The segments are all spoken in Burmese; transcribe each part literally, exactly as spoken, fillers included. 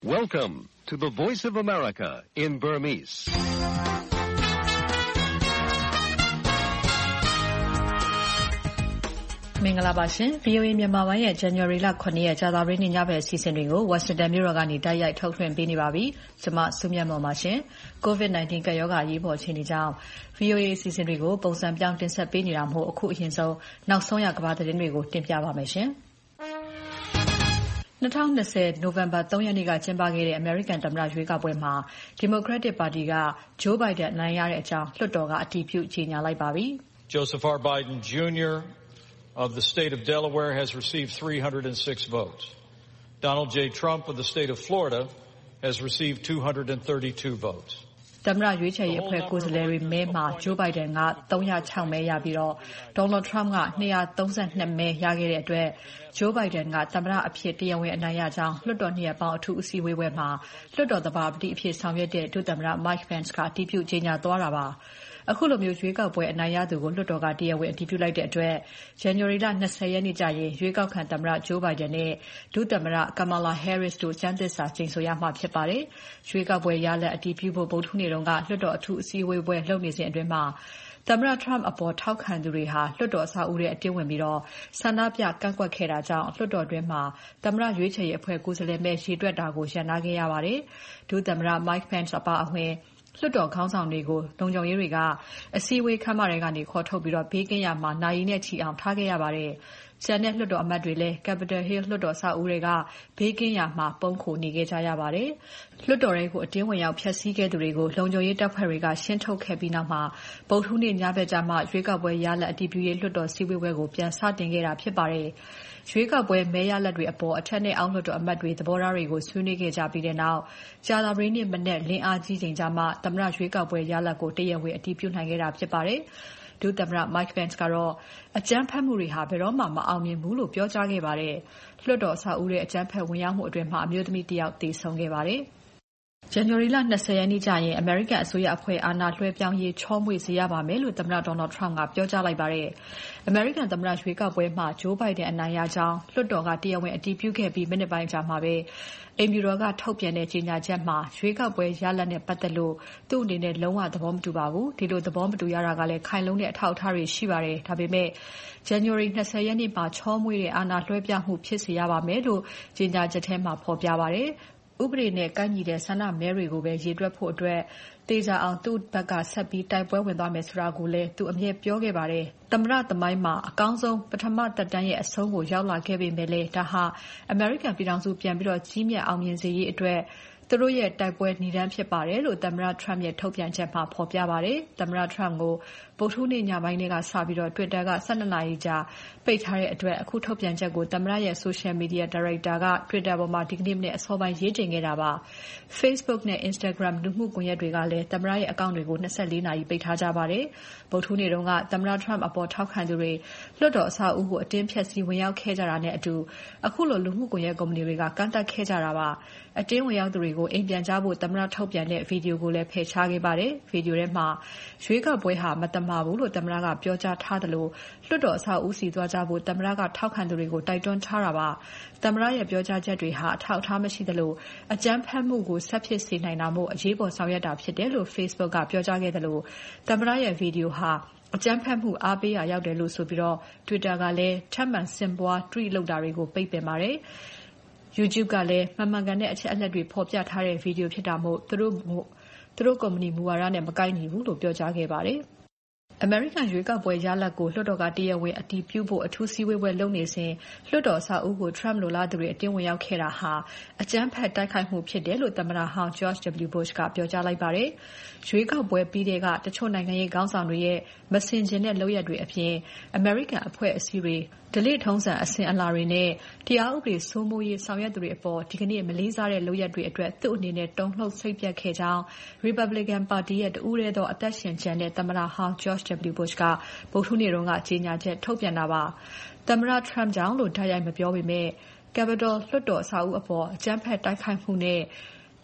Welcome to the Voice of America in Burmese. ။မင်္ဂလာပါရှင်။ V O A မြန်မာပိုင်းရဲ့ January လ ခုနှစ်ရက်ကြာသပတေးနေ့ညဘက်အစီအစဉ်တွေကို Washington မြို့တော်ကနေတိုက်ရိုက်ထုတ်လွှင့်ပေးနေပါပြီ။ကျွန်မစုမြတ်မွန်ပါရှင်။ COVID nineteen ကပ်ရောဂါအရေးပေါ်အခြေအနေကြောင့် V O A အစီအစဉ်တွေကိုပုံစံပြောင်းတင်ဆက်ပေးနေတာမို့အခုအရင်ဆုံးနောက်ဆုံးရကမ္ဘာသတင်းတွေကိုတင်ပြပါမယ်ရှင်။၂၀၂၀ နိုဝင်ဘာ ၃ ရက်နေ့ကကျင်းပခဲ့တဲ့ American သမ္မတရွေးကောက်ပွဲမှာ Democratic ပါတီက Joe Biden အနိုင်ရတဲ့အကြောင်းလွှတ်တော်ကအတည်ပြုကြေညာလိုက်ပါပြီ။ Joseph R. Biden Junior of the state of Delaware has received three hundred six votes. Donald J. Trump of the state of Florida has received two hundred thirty-two votes. သမ္မတရွေးချယ်ရေးအဖွဲ့ကိုယ်စားလှယ်တွေမဲမှာ Joe Biden ကthree hundred sixမဲရပြီးတော့ Donald Trump ကtwo hundred thirty-twoမဲရခဲ့တဲ့အတွက် Joe Biden ကသမ္မတအဖြစ်တရားဝင်အနိုင်ရကြောင်းလွှတ်တော်နှစ်ရပ်ပေါင်းအထူးအစည်းအဝေးပွဲမှာလွှတ်တော်သဘာပတိအဖြစ်ဆောင်ရွက်တဲ့ဒုသမ္မတ Mike Pence ကအတည်ပြုကြေညာသွားတာပါ။အခုလိုမျိုးရွေးကောက်ပွဲအနိုင်ရသူကိုလွှတ်တော်ကတရားဝင်အတည်ပြုလိုက်တဲ့အတွက် January လ twenty ရက်နေ့ကျရင်ရွေးကောက်ခံသမ္မတ Joe Biden နဲ့ဒုသမ္မတ Kamala Harris တို့ကျမ်းသစ္စာကျိန်ဆိုရမှာဖြစ်ပါတယ်။ရွေးကောက်ပွဲရလဒ်အတည်ပြုဖို့ဗုဒ္ဓဟူးနေ့တုန်းကလွှတ်တော်အထူးအစည်းအဝေးပွဲလုပ်နေစဉ်အတွင်းမှာသမ္မတ Trump အပေါ်ထောက်ခံသူတွေဟာလွှတ်တော်အဆောက်အဦထဲအတင်းဝင်ပြီးတော့ဆန္ဒပြကန့်ကွက်ခဲ့တာကြောင့်လွှတ်တော်အတွင်းမှာသမ္မတရွေးချယ်ရေးအဖွဲ့ကိုယ်စားလှယ်မဲရေတွက်တာကိုရပ်နားခဲ့ရပါတယ်။ဒုသမ္မတ Mike Pence အပါအဝင်လွှတ်တော်ခေါင်းဆောင်တွေကိုလုံခြုံရေးတွေကအစည်းအဝေးခန်းမထဲကနေခေါ်ထုတ်ပြီးတော့ဘေးကင်းရာမှာနာရီနဲ့ချီအောင်ထားခဲ့ရပါတယ်။ကျန်တဲ့လွှတ်တော်အမတ်တွေလည်း Capitol Hill လွှတ်တော်အဆောက်အဦတွေကဘေးကင်းရာမှာပုန်းခိုနေခဲ့ကြရပါတယ်။လွှတ်တော်ထဲကိုအတင်းဝင်ရောက်ဖျက်ဆီးခဲ့သူတွေကိုလုံခြုံရေးတပ်ဖွဲ့တွေကရှင်းထုတ်ခဲ့ပြီးနောက်မှာဗုဒ္ဓဟူးနေ့ညဘက်ကျမှရွေးကောက်ပွဲရလဒ်အတည်ပြုရေးလွှတ်တော်စည်းဝေးပွဲကိုပြန်စတင်ခဲ့တာဖြစ်ပါတယ်။ရွေးကောက်ပွဲမဲရလဒ်တွေအပေါ်အထက်နဲ့အောက်လွှတ်တော်အမတ်တွေသဘောထားတွေကိုဆွေးနွေးခဲ့ကြပြီးတဲ့နောက်ကြာသပတေးနေ့မနက်လင်းအားကြီးချိန်ကျမှသမ္မတရွေးကောက်ပွဲရလဒ်ကိုတရားဝင်အတည်ပြုနိုင်ခဲ့တာဖြစ်ပါတယ်။ဒုသမ္မတ Mike Pence ကတော့အကြမ်းဖက်မှုတွေဟာဘယ်တော့မှမအောင်မြင်ဘူးလို့ပြောကြားခဲ့ပါတယ်။လွှတ်တော်အဆောက်အဦရဲ့အကြမ်းဖက်ဝင်ရောက်မှုအတွင်းမှာအမျိုးသမီးတစ်ယောက်သေဆုံးခဲ့ပါတယ်။ January လ twentyရက်နေ့ကျရင် American အစိုးရအဖွဲ့အာဏာလွှဲပြောင်းရေးချောမွေ့စေရပါမယ်လို့သမ္မတ Donald Trump ကပြောကြားလိုက်ပါတယ်။ American သမ္မတရွေးကောက်ပွဲမှာ Joe Biden အနိုင်ရကြောင်းလွှတ်တော်ကတရားဝင်အတည်ပြုခဲ့ပြီးမိနစ်ပိုင်းကြာမှာပဲအိမ်ဖြူတော်ကထုတ်ပြန်တဲ့ကြေညာချက်မှာရွေးကောက်ပွဲရလဒ်နဲ့ပတ်သက်လို့သူ့အနေနဲ့လုံးဝသဘောမတူပါဘူး။ဒီလိုသဘောမတူရတာကလည်းခိုင်လုံတဲ့အထောက်အထားတွေရှိပါတယ်။ဒါပေမဲ့ January twentyရက်နေ့မှာချောမွေ့တဲ့အာဏာလွှဲပြောင်းမှုဖြစ်စေရပါမယ်လို့ကြေညာချက်ထဲမှာဖော်ပြပါတယ်။ဥပဒေနဲ့ကိုက်ညီတဲ့ဆန္ဒမဲတွေကိုပဲရေတွက်ဖို့အတွက်သေချာအောင်သူ့ဘက်ကဆက်ပြီးတိုက်ပွဲဝင်သွားမယ်ဆိုတာကိုလည်းသူအမြဲပြောခဲ့ပါတယ်။သမ္မတသမိုင်းမှာအကောင်းဆုံးပထမသက်တမ်းရဲ့အဆုံးကိုရောက်လာခဲ့ပေမဲ့လည်းဒါဟာ American ပြည်ထောင်စုပြန်ပြီးတော့ကြီးမြတ်အောင်မြင်စေရေးအတွက်သူတို့ရဲ့တိုက်ပွဲနိဒါန်းဖြစ်ပါတယ်လို့သမ္မတ Trump ရဲ့ထုတ်ပြန်ချက်မှာဖော်ပြပါတယ်။သမ္မတ Trump ကိုဗုဒ္ဓဟူးနေ့ညပိုင်းထဲကစပြီးတော့ Twitter ကtwelveနာရီကြာပိတ်ထားတဲ့အတွက်အခုထုတ်ပြန်ချက်ကိုသမ္မတရဲ့ Social Media Director က Twitter ပေါ်မှာဒီကနေ့မနေ့အစောပိုင်းရေးတင်ခဲ့တာပါ။ Facebook နဲ့ Instagram လူမှုကွန်ရက်တွေကလည်းသမ္မတရဲ့အကောင့်တွေကိုtwenty-fourနာရီပိတ်ထားကြပါတယ်။ဗုဒ္ဓဟူးနေ့တုန်းကသမ္မတ Trump အပေါ်ထောက်ခံသူတွေလွှတ်တော်အဆောက်အဦကိုအတင်းဖျက်ဆီးဝင်ရောက်ခဲ့ကြတာနဲ့အတူအခုလိုလူမှုကွန်ရက်ကုမ္ပဏီတွေကကန့်သတ်ခဲ့ကြတာပါ။အတင်းဝင်ရောက်သူတွေကိုအိမ်ပြန်ကြဖို့သမ္မတထုတ်ပြန်တဲ့ဗီဒီယိုကိုလည်းဖယ်ရှားခဲ့ပါတယ်။ဗီဒီယိုထဲမှာရွေးကောက်ပွဲဟာမတမာဘူးလို့သမ္မတကပြောကြားထားသလိုလွှတ်တော်အဆောက်အဦစီသွားကြဖို့သမ္မတကထောက်ခံသူတွေကိုတိုက်တွန်းထားတာပါ။သမ္မတရဲ့ပြောကြားချက်တွေဟာအထောက်အထားမရှိသလိုအကြမ်းဖက်မှုကိုဆက်ဖြစ်စေနိုင်တာမို့အရေးပေါ်ဆောင်ရွက်တာဖြစ်တယ်လို့ Facebook ကပြောကြားခဲ့သလိုသမ္မတရဲ့ဗီဒီယိုဟာအကြမ်းဖက်မှုအားပေးရာရောက်တယ်လို့ဆိုပြီးတော့ Twitter ကလည်းထပ်မံဆင့်ပွား tweet လုပ်တာတွေကိုပိတ်ပင်ပါတယ်။ YouTube ကလည်းမမှန်ကန်တဲ့အချက်အလက်တွေဖော်ပြထားတဲ့ဗီဒီယိုဖြစ်တာမို့သူတို့သူတို့ကုမ္ပဏီမူဝါဒနဲ့မကိုက်ညီဘူးလို့ပြောကြားခဲ့ပါတယ်။ American ရွေးကောက်ပွဲရလဒ်ကိုလွှတ်တော်ကတရားဝင်အတည်ပြုဖို့အထူးစည်းဝေးပွဲလုပ်နေစဉ်လွှတ်တော်အဆောက်အဦကို Trump လိုလားသူတွေအတင်းဝင်ရောက်ခဲ့တာဟာအကြမ်းဖက်တိုက်ခိုက်မှုဖြစ်တယ်လို့သမ္မတဟောင်း George W. Bush ကပြောကြားလိုက်ပါတယ်။ရွေးကောက်ပွဲပြီးတဲ့ကတချို့နိုင်ငံရေးခေါင်းဆောင်တွေရဲ့မဆင်ခြင်တဲ့လုပ်ရပ်တွေအပြင် American အဖွဲ့အစည်းတွေဓလေ့ထုံးစံအစဉ်အလာတွေနဲ့တရားဥပဒေစိုးမိုးရေးဆောင်ရွက်သူတွေအပေါ်ဒီကနေ့မလေးစားတဲ့လုပ်ရပ်တွေအတွက်သူ့အနေနဲ့တုန်လှုပ်စိတ်ပျက်ခဲ့ကြောင်း Republican ပါတီရဲ့တဦးတည်းသောအသက်ရှင်ကျန်တဲ့သမ္မတဟောင်း George W. Bush ကဗုဒ္ဓဟူးနေ့တုန်းကကြေညာချက်ထုတ်ပြန်တာပါ။သမ္မတ Trump ကြောင့်လို့တိုက်ရိုက်မပြောပေမဲ့ Capitol လွှတ်တော်အဆောက်အဦအပေါ်အကြမ်းဖက်တိုက်ခိုက်မှုနဲ့ဗ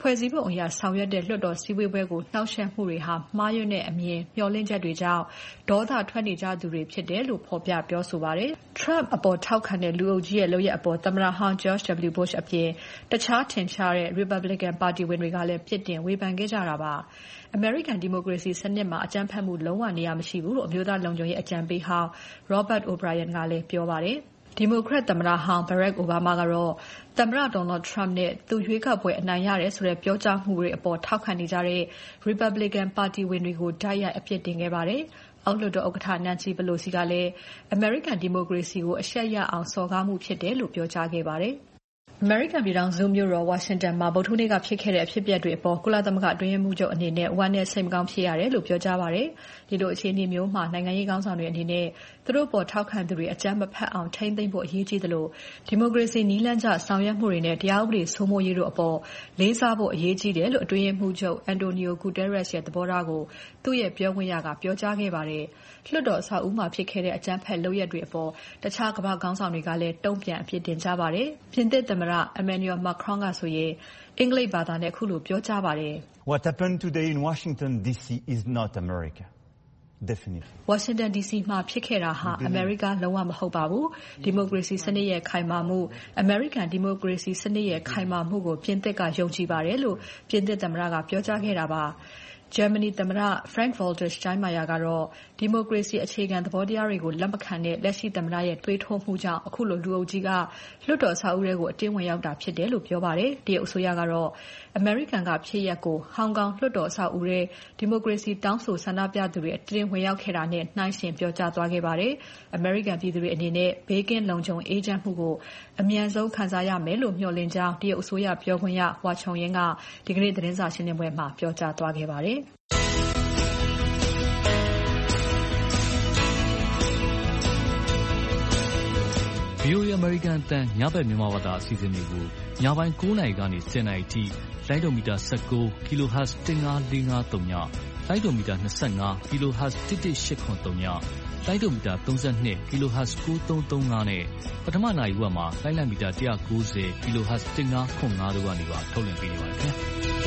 ဖွဲ့စည်းပုံအရဆောင်ရွက်တဲ့လွှတ်တော်စည်းဝေးပွဲကိုနှောက်ယှက်မှုတွေဟာမှားယွင်းတဲ့အမြင်မျှော်လင့်ချက်တွေကြောင့်ဒေါသထွက်နေကြသူတွေဖြစ်တယ်လို့ဖော်ပြပြောဆိုပါတယ်။ Trump အပေါ်ထောက်ခံတဲ့လူအုပ်ကြီးရဲ့လုပ်ရပ်အပေါ်သမ္မတဟောင်း George W. Bush အပြင်တခြားထင်ရှားတဲ့ Republican ပါတီဝင်တွေကလည်းပြစ်တင်ဝေဖန်ခဲ့ကြတာပါ။ အမေရိကန်ဒီမိုကရေစီစနစ်မှာအကြမ်းဖက်မှုလုံးဝနေရာမရှိဘူးလို့အမျိုးသားလုံခြုံရေးအကြံပေးဟောင်း Robert O'Brien ကလည်းပြောပါတယ်။ ဒီမိုကရက်သမ္မတဟောင်း Barack Obama ကတော့သမ္မတ Donald Trump နဲ့သူရွေးကောက်ပွဲအနိုင်ရတယ်ဆိုတဲ့ပြောကြားမှုတွေအပေါ်ထောက်ခံနေကြတဲ့ Republican ပါတီဝင်တွေကိုတိုက်ရိုက်အပြစ်တင်ခဲ့ပါတယ်။ အောက်လွှတ်တော်ဥက္ကဋ္ဌ Nancy Pelosi ကလည်းအမေရိကန်ဒီမိုကရေစီကိုအရှက်ရအောင်စော်ကားမှုဖြစ်တယ်လို့ပြောကြားခဲ့ပါတယ်။ အမေရိကန်ပြည်ထောင်စုမြို့တော်ဝါရှင်တန်မှာဗုဒ္ဓဟူးနေ့ကဖြစ်ခဲ့တဲ့အဖြစ်အပျက်တွေအပေါ်ကုလသမဂ္ဂအတွင်းရေးမှူးချုပ်အနေနဲ့ဝမ်းနည်းစိတ်မကောင်းဖြစ်ရတယ်လို့ပြောကြားပါတယ်။ဒီလိုအခြေအနေမျိုးမှာနိုင်ငံရေးခေါင်းဆောင်တွေအနေနဲ့သူတို့ပေါ်ထောက်ခံသူတွေအကြမ်းမဖက်အောင်ထိန်းသိမ်းဖို့အရေးကြီးသလိုဒီမိုကရေစီနည်းလမ်းကျဆောင်ရွက်မှုတွေနဲ့တရားဥပဒေစိုးမိုးရေးတို့အပေါ်လေးစားဖို့အရေးကြီးတယ်လို့အတွင်းရေးမှူးချုပ် Antonio Guterres ရဲ့သဘောထားကိုသူ့ရဲ့ပြောခွင့်ရကပြောကြားခဲ့ပါတယ်။လွှတ်တော်အဆောက်အဦးမှာဖြစ်ခဲ့တဲ့အကြမ်းဖက်လုပ်ရပ်တွေအပေါ်တခြားကမ္ဘာခေါင်းဆောင်တွေကလည်းတုံ့ပြန်အပြစ်တင်ကြပါတယ်။ပြင်သစ်သမ္မတ Emmanuel Macron ကဆိုရင်အင်္ဂလိပ်ဘာသာနဲ့ခုလိုပြောကြားပါတယ်။ What happened today in Washington ဒီ စီ is not America. Definitely. Washington ဒီ စီ မှာဖြစ်ခဲ့တာဟာအမေရိကလုံးဝမဟုတ်ပါဘူး။ဒီမိုကရေစီစနစ်ရဲ့ခိုင်မာမှုအမေရိကန်ဒီမိုကရေစီစနစ်ရဲ့ခိုင်မာမှုကိုပြင်သစ်ကယုံကြည်ပါတယ်လို့ပြင်သစ်သမ္မတကပြောကြားခဲ့တာပါ။ ဂျာမနီသမ္မတ Frank-Walter Steinmeier ကတော့ဒီမိုကရေစီအခြေခံသဘောတရားတွေကိုလက်မခံတဲ့လက်ရှိသမ္မတရဲ့တွေးထိုးမှုကြောင့်အခုလိုလူအုပ်ကြီးကလွှတ်တော်အဆောက်အဦထဲကိုအတင်းဝင်ရောက်တာဖြစ်တယ်လို့ပြောပါတယ်။တရုတ်အစိုးရကတော့အမေရိကန်ကဖြစ်ရပ်ကိုဟောင်ကောင်လွှတ်တော်အဆောက်အဦထဲဒီမိုကရေစီတောင်းဆိုဆန္ဒပြသူတွေအတင်းဝင်ရောက်ခဲ့တာနဲ့နှိုင်းယှဉ်ပြောကြားသွားခဲ့ပါတယ်။အမေရိကန်ပြည်သူတွေအနေနဲ့ဘေးကင်းလုံခြုံအေးချမ်းမှုကိုအမြန်ဆုံးခံစားရမယ်လို့မျှော်လင့်ကြောင်းတရုတ်အစိုးရပြောခွင့်ရ Hua Chunying ကဒီကနေ့သတင်းစာရှင်းပွဲမှာပြောကြားသွားခဲ့ပါတယ်။ဗွီအိုအေ American အသံညဘက်မြန်မာဘာသာအစီအစဉ်တွေကိုညပိုင်း၉နာရီကနေ၁၀နာရီထိလိုင်းဒိုမီတာ၁၉ kilohertz ၁၅၄၅၃ညလိုင်းဒိုမီတာ၂၅ kilohertz ၁၁၈၇၃ညလိုင်းဒိုမီတာ၃၂ kilohertz ၉၃၃၅နဲ့ပထမနာရီဝက်မှာလိုင်းလံမီတာ၁၉၀ kilohertz ၁၅၇၅တို့ကနေပါထုတ်လွှင့်ပေးနေပါတယ်ခင်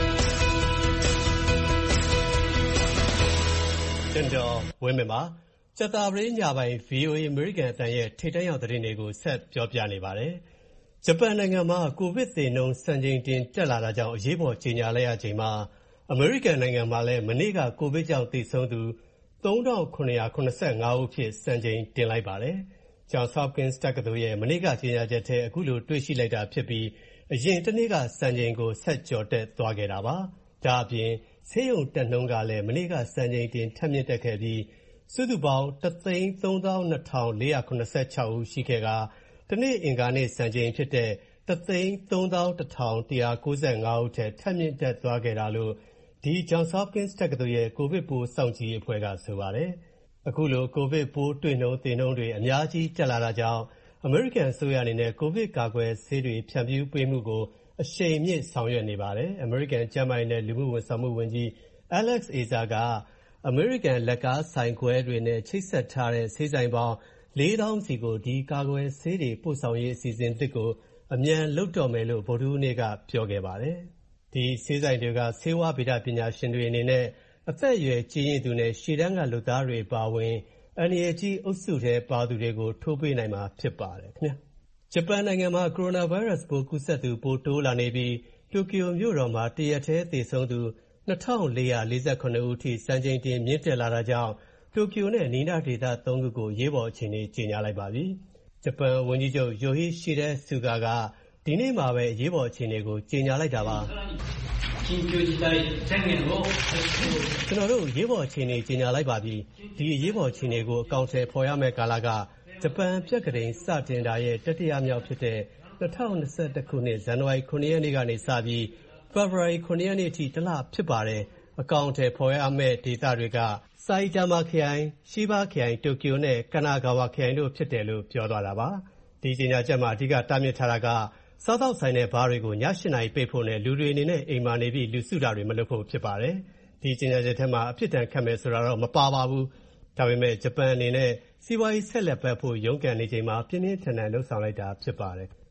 ဗျာတင်တော်ဝင်းမြပါစတာပရင်းညပိုင်း ဗွီအိုအေ American အသံရဲ့ထိပ်တန်းရောက်သတင်းတွေကိုဆက်ပြောပြနေပါတယ်။ဂျပန်နိုင်ငံမှာကိုဗစ်သေနှုန်းစံချိန်တင်တက်လာတာကြောင့်အရေးပေါ်ကြေညာလိုက်ရချိန်မှာအမေရိကန်နိုင်ငံမှာလည်းမနေ့ကကိုဗစ်ကြောင့်သေဆုံးသူသုံးထောင်ခုနှစ်ရာခုနှစ်ဆယ့်ငါးဦးဖြစ်စံချိန်တင်လိုက်ပါတယ်။ Johns Hopkins တက္ကသိုလ်ရဲ့မနေ့ကကြေညာချက်ထဲအခုလိုတွေ့ရှိလိုက်တာဖြစ်ပြီးအရင်တစ်နေ့ကစံချိန်ကိုဆက်ကျော်တက်သွားခဲ့တာပါ။ဒါအပြင်ဆေးရုံတက်နှုန်းကလည်းမနေ့ကစံချိန်တင်ထပ်မြင့်တက်ခဲ့ပြီးစုစုပေါင်းတစ်သိန်းသုံးသောင်းနှစ်ထောင်လေးရာခုနှစ်ဆယ့်ခြောက်ဦးရှိခဲ့ကတနေ့အင်္ဂါနေ့စံချိန်ဖြစ်တဲ့တစ်သိန်းသုံးသောင်းတစ်ထောင်တစ်ရာကိုးဆယ့်ငါးဦးထက်ထပ်မြင့်တက်သွားခဲ့တာလို့ဒီ Johns Hopkins တက္ကသိုလ်ရဲ့ကိုဗစ်ပိုးစောင့်ကြည့်ရေးအဖွဲ့ကဆိုပါတယ်။အခုလိုကိုဗစ်ပိုးတွေ့နှုန်းသေနှုန်းတွေအများကြီးတက်လာတာကြောင့်အမေရိကန်အစိုးရအနေနဲ့ကိုဗစ်ကာကွယ်ဆေးတွေဖြန့်ဖြူးပေးမှုကိုအရှိန်မြင့်ဆောင်ရွက်နေပါတယ်။အမေရိကန်ကျန်းမာရေးနဲ့လူမှုဝန်ဆောင်မှုဝန်ကြီး Alex Azar ကအမေရိကန်လက်ကားဆိုင်ခွဲတွေနဲ့ချိတ်ဆက်ထားတဲ့ဆေးဆိုင်ပေါင်းလေးသောင်းစီကိုဒီကာကွယ်ဆေးတွေပို့ဆောင်ရေးအစီအစဉ်သစ်ကိုအမြန်လုပ်တော့မယ်လို့ဗုဒ္ဓဟူးနေ့ကပြောခဲ့ပါတယ်။ဒီဆေးဆိုင်တွေကဆေးဝါးဗေဒပညာရှင်တွေအနေနဲ့အသက်အရွယ်ကြီးရင့်သူနဲ့ရှေ့တန်းကလူသားတွေပါဝင်အန္တရာယ်ကြီးအုပ်စုထဲပါသူတွေကိုထိုးပေးနိုင်မှာဖြစ်ပါတယ်ခင်ဗျာ။ဂျပန်နိုင်ငံမှာကိုရိုနာဗိုင်းရပ်စ်ပိုးကူးစက်သူပိုတိုးလာနေပြီးတိုကျိုမြို့တော်မှာတရက်ထဲသေဆုံးသူနှစ်ထောင်လေးရာလေးဆယ့်ခုနှစ်ဦးထိစံချိန်တင်မြင့်တက်လာတာကြောင့်တိုကျိုနဲ့နီးနားဒေသသုံးခုကိုရေးပေါ်အခြေအနေကြေညာလိုက်ပါပြီ။ဂျပန်ဝန်ကြီးချုပ် Yoshihide Suga ကဒီနေ့မှာပဲရေးပေါ်အခြေအနေကိုကြေညာလိုက်တာပါ။ကျွန်တော်တို့ရေးပေါ်အခြေအနေကြေညာလိုက်ပါပြီ။ဒီရေးပေါ်အခြေအနေကိုအကောင့်ထဲပေါ်ရမယ့်ကာလကဂျပန်ပြက်ကတိန်စတင်တာရဲ့တတိယမြောက်ဖြစ်တဲ့၂၀၂၁ခုနှစ်ဇန်နဝါရီခုနှစ်ရက်နေ့ကနေစပြီးဖေဖော်ဝါရီခုနှစ်ရက်နေ့အထိတစ်လဖြစ်ပါတယ်။အကောင့်ထဲပေါ်ရမယ့်ဒေသတွေကဆိုင်တာမာခရိုင်၊ရှီဘာခရိုင်၊တိုကျိုနဲ့ကနာဂါဝါခရိုင်တို့ဖြစ်တယ်လို့ပြောသွားတာပါ။ဒီကြေညာချက်မှာအဓိကတားမြစ်ထားတာကစားသောက်ဆိုင်နဲ့ဘားတွေကိုည၈နာရီပိတ်ဖို့နဲ့လူတွေအနေနဲ့အိမ်မှာနေပြီးလူစုတာတွေမလုပ်ဖို့ဖြစ်ပါတယ်။ဒီကြေညာချက်ထဲမှာအဖြစ်တန်ခတ်မယ်ဆိုတာတော့မပါပါဘူး။ဒါပေမဲ့ဂျပန်အနေနဲ့စီးပွားရေးဆက်လက်ပတ်ဖို့ရုန်းကန်နေချိန်မှာပြင်းပြင်းထန်ထန်လှုံ့ဆော်လိုက်တာဖြစ်ပါတယ်။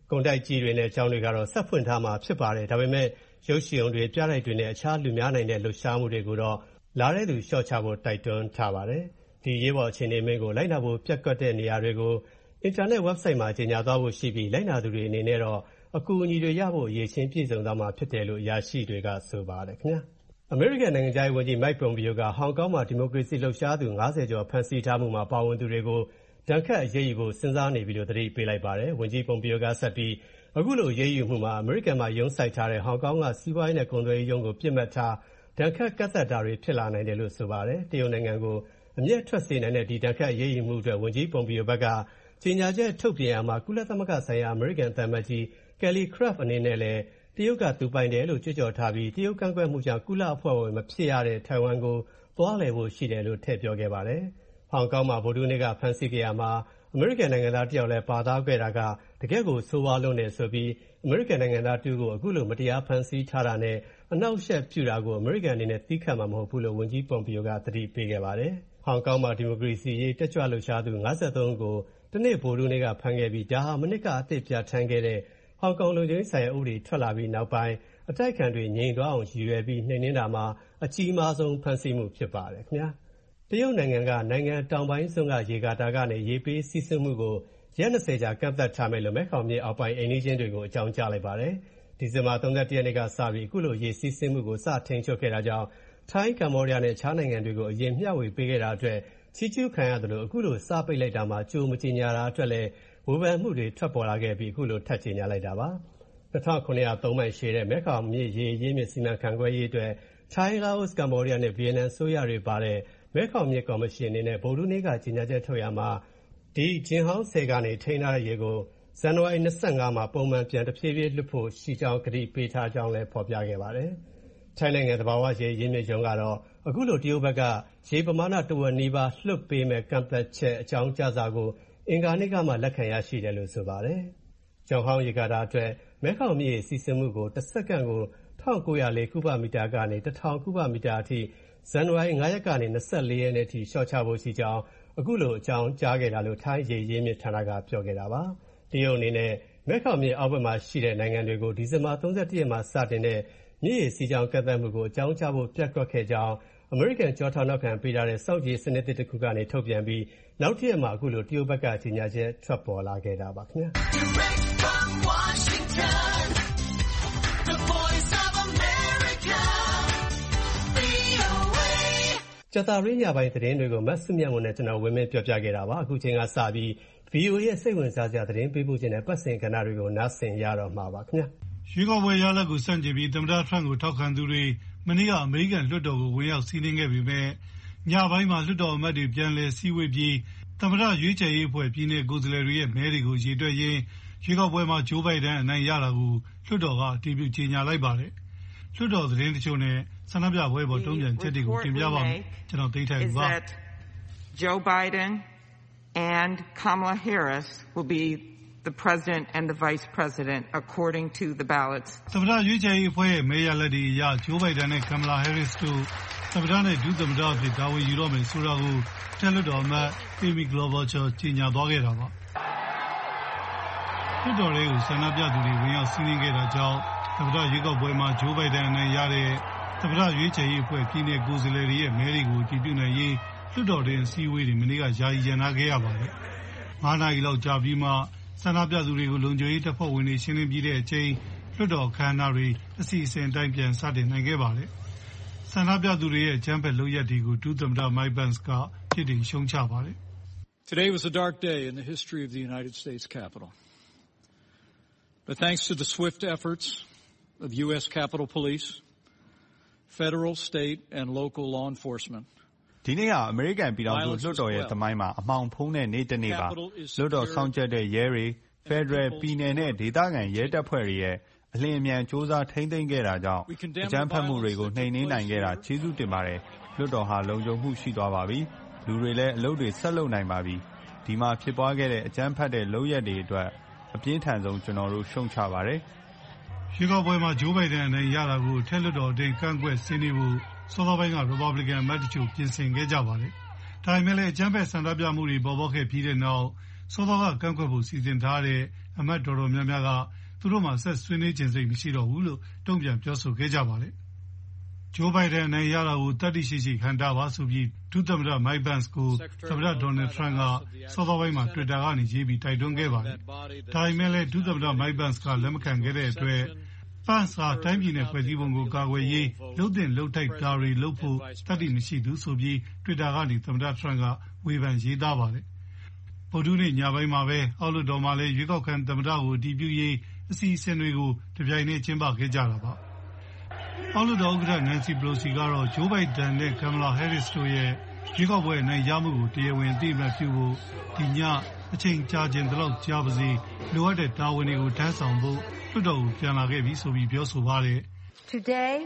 ကုန်တိုက်ကြီးတွေနဲ့ကျောင်းတွေကတော့ဆက်ဖွင့်ထားမှာဖြစ်ပါတယ်ဒါပေမဲ့ရုပ်ရှင်ရုံတွေပြတိုက်တွေနဲ့အခြားလူများနိုင်တဲ့လှုပ်ရှားမှုတွေကိုတော့လာတဲ့သူလျှော့ချဖို့တိုက်တွန်းထားပါတယ်ဒီရေးပေါ်အခြေအနေမင်းကိုလိုက်နာဖို့ပြက်ကွက်တဲ့နေရာတွေကိုအင်တာနက် website မှာကြေညာသွားဖို့ရှိပြီးလိုက်နာသူတွေအနေနဲ့တော့အကူအညီတွေရဖို့အရေးချင်းပြည့်စုံသွားမှာဖြစ်တယ်လို့အရာရှိတွေကဆိုပါတယ်ခင်ဗျာအမေရိကန်နိုင်ငံသားဝန်ကြီး Mike Pompeo ကဟောင်ကောင်မှာဒီမိုကရေစီလှုပ်ရှားသူ၅၀ကျော်ဖမ်းဆီးထားမှုမှာပါဝင်သူတွေကိုတန်ခတ်အရေးယူဖို့စဉ်းစားနေပြီလို့သတိပေးလိုက်ပါတယ်ဝန်ကြီး Pompeo ကဆက်ပြီးအခုလိုအရေးယူမှုမှာအမေရိကန်မှာရုံးစိုက်ထားတဲ့ဟောင်ကောင်ကစီးပွားရေးနဲ့ကုန်သွယ်ရေးရုံးကိုပြစ်မှတ်ထားတန်ခတ်ကန့်သက်တာတွေဖြစ်လာနိုင်တယ်လို့ဆိုပါတယ်တရုတ်နိုင်ငံကိုအမျက်ထွက်စေနိုင်တဲ့ဒီတန်ခတ်အရေးယူမှုအတွက်ဝန်ကြီး Pompeo ဘက်ကကြေညာချက်ထုတ်ပြန်ရမှာကုလသမဂ္ဂဆိုင်ရာအမေရိကန်သံအမတ်ကြီး Kelly Craft အနေနဲ့လည်းတရုတ်ကသူပိုင်တယ်လို့ကြွကြော်ထားပြီးတရုတ်ကန့်ကွက်မှုကြောင့်ကုလအဖွဲ့ဝင်မဖြစ်ရတဲ့ထိုင်ဝမ်ကိုသွားလည်ဖို့ရှိတယ်လို့ထည့်ပြောခဲ့ပါတယ်။ဟောင်ကောင်မှာဗုဒ္ဓဟူးနေ့ကဖမ်းဆီးခဲ့ရမှာအမေရိကန်နိုင်ငံသားတယောက်လည်းပါသားခဲ့တာကတကယ့်ကိုဆိုးဝါးလုံးနေဆိုပြီးအမေရိကန်နိုင်ငံသားတူကိုအခုလိုမတရားဖမ်းဆီးထားတာနဲ့အနောက်ရှက်ပြူတာကိုအမေရိကန်အနေနဲ့သီးခံမှာမဟုတ်ဘူးလို့ဝန်ကြီး Pompeo ကသတိပေးခဲ့ပါတယ်။ဟောင်ကောင်မှာဒီမိုကရေစီရေးတက်ကြွလှုပ်ရှားသူ၅၃ဦးကိုတနေ့ဗုဒ္ဓဟူးနေ့ကဖမ်းခဲ့ပြီးဒါဟာမနစ်ကအသစ်ပြဋ္ဌာန်းခဲ့တဲ့ဟောင်ကောင်လူချင်းဆိုင်ရာဥပဒေထွက်လာပြီးနောက်ပိုင်းအတိုက်ခံတွေငြိမ်သွားအောင်ရည်ရွယ်ပြီးနှိမ်နင်းတာမှာအကြီးမားဆုံးဖမ်းဆီးမှုဖြစ်ပါတယ်ခင်ဗျာတရုတ်နိုင်ငံကနိုင်ငံတောင်ပိုင်းစွန်းကရေကာတာကနေရေပေးစီးဆင်းမှုကိုရက်၂၀ကြာကန့်သတ်ထားမယ်လို့မဲခေါင်မြစ်အောက်ပိုင်းအိမ်နီးချင်းတွေကိုအကြောင်းကြားလိုက်ပါတယ်ဒီဇင်ဘာ၃၁ရက်နေ့ကစပြီးအခုလိုရေစီးဆင်းမှုကိုစထိန်းချုပ်ခဲ့တာကြောင့်ထိုင်းကမ္ဘောဒီးယားနဲ့အခြားနိုင်ငံတွေကိုအရင်မျှဝေပေးခဲ့တာအတွက်ချီးကျူးခံရတယ်လို့အခုလိုစပိတ်လိုက်တာမှာကြိုမကြေညာတာအတွက်လည်းဝေဖန်မှုတွေထွက်ပေါ်လာခဲ့ပြီးအခုလိုထပ်ကြေညာလိုက်တာပါ၂၀၀၇ သုံးမိုင်ရှည်တဲ့မဲခေါင်မြစ်ရေရင်းမြစ်စီမံခန့်ခွဲရေးအတွက်ထိုင်းလာအိုကမ္ဘောဒီးယားနဲ့ဗီယက်နမ်ဆိုရတွေပါတဲ့မဲခေါင်မြစ်ကော်မရှင်အနေနဲ့ဗုဒ္ဓဟူးနေ့ကကြေညာချက်ထုတ်ရမှာဒီဂျင်ဟောင်းဆယ်ကနေထိန်းထားတဲ့ရေကိုဇန်နဝါရီ၂၅မှာပုံမှန်ပြန်တဖြည်းဖြည်းလွှတ်ဖို့ရှိကြောင်းကတိပေးထားကြောင်းလည်းဖော်ပြခဲ့ပါတယ်ထိုင်းနိုင်ငံသဘာဝရေရင်းမြစ်ရုံးကတော့အခုလိုတရုတ်ဘက်ကရေပမာဏတဝက်နီးပါးလွှတ်ပေးမဲ့ကန့်သက်ချက်အကြောင်းကြားစာကိုအင်္ဂါနေ့ကမှလက်ခံရရှိတယ်လို့ဆိုပါတယ်။ကျောင်းဟောင်းရေကာတာအတွက်မဲခေါင်မြစ်စီးဆင်းမှုကိုတစ်စက္ကန့်ကို၁၉၀၄ကုဗမီတာကနေ၁၀၀၀ကုဗမီတာအထိဇန်နဝါရီ၅ရက်ကနေ၂၄ရက်နေ့အထိလျှော့ချဖို့ရှိကြောင်းအခုလိုအကြောင်းကြားခဲ့တာလို့ထိုင်းရေရင်းမြစ်ဌာနကပြောခဲ့တာပါ။တရုတ်အနေနဲ့မဲခေါင်မြစ်အောက်ဘက်မှာရှိတဲ့နိုင်ငံတွေကိုဒီဇင်ဘာ၃၁ရက်မှာစတင်တဲ့မြစ်ရေစီးကြောင်းကန့်သတ်မှုကိုအကြောင်းကြားဖို့ပြတ်ကွက်ခဲ့ကြောင်းအမေရိကန်ကြောထောက်နောက်ခံပေးထားတဲ့စောင့်ကြည့်စနစ်တစ်ခုကနေထုတ်ပြန်ပြီးနောက်တစ်ရက်မှာအခုလိုတရုတ်ဘက်ကကြေညာချက်ထွက်ပေါ်လာခဲ့တာပါခင်ဗျာကျတာရင်းညပိုင်းသတင်းတွေကိုမတ်စုမြတ်မွန်နဲ့ကျွန်တော်ဝင်းမင်းပြောပြခဲ့တာပါအခုချိန်ကစပြီး ဗီအိုအေ ရဲ့စိတ်ဝင်စားစရာသတင်းပေးပို့ခြင်းနဲ့ပတ်စင်ကဏ္ဍတွေကိုနားဆင်ရတော့မှာပါခင်ဗျာရွေးကောက်ပွဲရလဒ်ကိုစန့်ကျင်ပြီးသမ္မတထရန့်ကိုထောက်ခံသူတွေမနေ့ကအမေရိကန်လွှတ်တော်ကိုဝင်ရောက်စီးနင်းခဲ့ပေမဲ့ညပိုင်းမှာလွှတ်တော်အမတ်တွေပြန်လည်စည်းဝေးပြီးသမ္မတရွေးချယ်ရေးအဖွဲ့ပြည်내ကိုယ်စားလှယ်တွေရဲ့မဲတွေကိုရေတွက်ရင်းရွေးကောက်ပွဲမှာဂျိုးဘိုင်ဒန်အနိုင်ရတာကိုလွှတ်တော်ကအတည်ပြုကြေညာလိုက်ပါတယ်လွှတ်တော်သတင်းတချို့နဲ့ဆန္ဒပြပွဲပေါ်တုံ့ပြန်ချက်တွေကိုတင်ပြပါမယ်ကျွန်တော်သိထိုင်ပါ Joe Biden and Kamala Harris will be the president and the vice president according to the ballots သမ္မတရွေးချယ်ရေးအဖွဲ့ရဲ့မဲရလဒ်တွေအရဂျိုးဘိုင်ဒန်နဲ့ Kamala Harris တို့သမ္မတနဲ့ဒုသမ္မတအဖြစ်တာဝန်ယူတော့မယ်ဆိုတာကိုတက်လွှတ်တော်အမတ် Amy Klobuchar ကြေညာသွားခဲ့တာပါလွှတ်တော်တွေကိုဆန္ဒပြသူတွေဝင်ရောက်စီးနင်းခဲ့တာကြောင့်သမ္မတရွေးကောက်ပွဲမှာဂျိုးဘိုင်ဒန်အနိုင်ရတဲ့သမ္မတရွေးချယ်ရေးအဖွဲ့ပြည်내ကိုယ်စားလှယ်တွေရဲ့မဲတွေကိုတည်ပြုနိုင်ရေးလွှတ်တော်တွင်အစည်းအဝေးတွေမနေ့ကယာယီရန်နာခဲ့ရပါတယ်ငါးနာရီလောက်ကြာပြီးမှဆန္ဒပြသူတွေကိုလုံခြုံရေးတပ်ဖွဲ့ဝင်တွေရှင်းလင်းပြီးတဲ့အချိန်လွှတ်တော်ခမ်းနားတွေအစီအစဉ်တိုင်းပြန်စတင်နိုင်ခဲ့ပါတယ်ဆန္ဒပြသူတွေရဲ့ဂျမ်ဘက်လုပ်ရက်တွေကိုဒုသမ္မတ Mike Pence ကပြစ်တင်ရှုံချပါတယ် Today was a dark day in the history of the United States Capitol. But thanks to the swift efforts of U S Capitol Police, federal, state, and local law enforcement, ဒီနေ့ကအမေရိကန်ပြည်ထောင်စုလွှတ်တော်ရဲ့သမိုင်းမှာအမှောင်ဖုံးတဲ့နေ့တစ်နေ့ပါလွှတ်တော်ဆောင်ကျက်တဲ့ရဲတွေဖက်ဒရယ်ပြည်နယ်နဲ့ဒေသခံရဲတပ်ဖွဲ့တွေရဲ့အလင်းအမြန်စ조사ထိန်းသိမ်းခဲ့တာကြောင့်အကြမ်းဖက်မှုတွေကိုနှိမ်နင်းနိုင်ခဲ့တာကျေးဇူးတင်ပါတယ်လွှတ်တော်ဟာလုံခြုံမှုရှိသွားပါပြီလူတွေလည်းအလုပ်တွေဆက်လုပ်နိုင်ပါပြီဒီမှာဖြစ်ပွားခဲ့တဲ့အကြမ်းဖက်တဲ့လုပ်ရက်တွေအတွက်အပြင်းထန်ဆုံးကျွန်တော်တို့ရှုံချပါတယ်ရွေးကောက်ပွဲမှာဂျိုးဘိုင်ဒန်အနိုင်ရတာကိုထက်လွှတ်တော်အတွင်းကန့်ကွက်ဆင်းနေဖို့စောစောပိုင်းက Republican အမတ်တချို့ပြင်ဆင်ခဲ့ကြပါတယ်။ဒါပေမဲ့လည်းအကြမ်းဖက်ဆန္ဒပြမှုတွေပေါ်ပေါက်ခဲ့ပြီးတဲ့နောက်စောစောကကန့်ကွက်ဖို့စီစဉ်ထားတဲ့အမတ်တော်တော်များများကသူတို့မှဆက်ဆွေးနွေးခြင်းစိတ်မရှိတော့ဘူးလို့တုံ့ပြန်ပြောဆိုခဲ့ကြပါတယ်။ဂျိုးဘိုင်ဒန်အနိုင်ရတာကိုတတ်သိရှိရှိခံတာပါဆိုပြီးဒုသမ္မတ Mike Pence ကိုသမ္မတ Donald Trump ကစောစောပိုင်းမှာ Twitter ကနေရေးပြီးတိုက်တွန်းခဲ့ပါတယ်။ဒါပေမဲ့လည်းဒုသမ္မတ Mike Pence ကလက်မခံခဲ့တဲ့အတွက်Pence ကတိုင်းပြည်နဲ့ဖွဲ့စည်းပုံကိုကာကွယ်ရေးလှုပ်တဲ့လှုပ်ထိုက်တာတွေလှုပ်ဖို့တတ်သိမရှိသူဆိုပြီး Twitter ကနေသမ္မတ Trump ကဝေဖန်ရေးသားပါတယ်။ဗုဒ္ဓဟူးနေ့ညပိုင်းမှာပဲအောက်လွှတ်တော်မှာလည်းရွေးကောက်ခံသမ္မတကိုအတည်ပြုရေးအစီအစဉ်တွေကိုတပြိုင်တည်းကျင်းပခဲ့ကြတာပါ။အောက်လွှတ်တော်ဥက္ကဋ္ဌ Nancy Pelosi ကတော့ Joe Biden နဲ့ Kamala Harris တို့ရဲ့ရွေးကောက်ပွဲအနိုင်ရမှုကိုတရားဝင်အသိအမှတ်ပြုဖို့ဒီညအချိန်ကြာခြင်းတလောက်ကြာပါစေလိုအပ်တဲ့တာဝန်တွေကိုထမ်းဆောင်ဖို့လွှတ်တော်ကိုပြန်လာခဲ့ပြီဆိုပြီးပြောဆိုပါတယ်။ Today,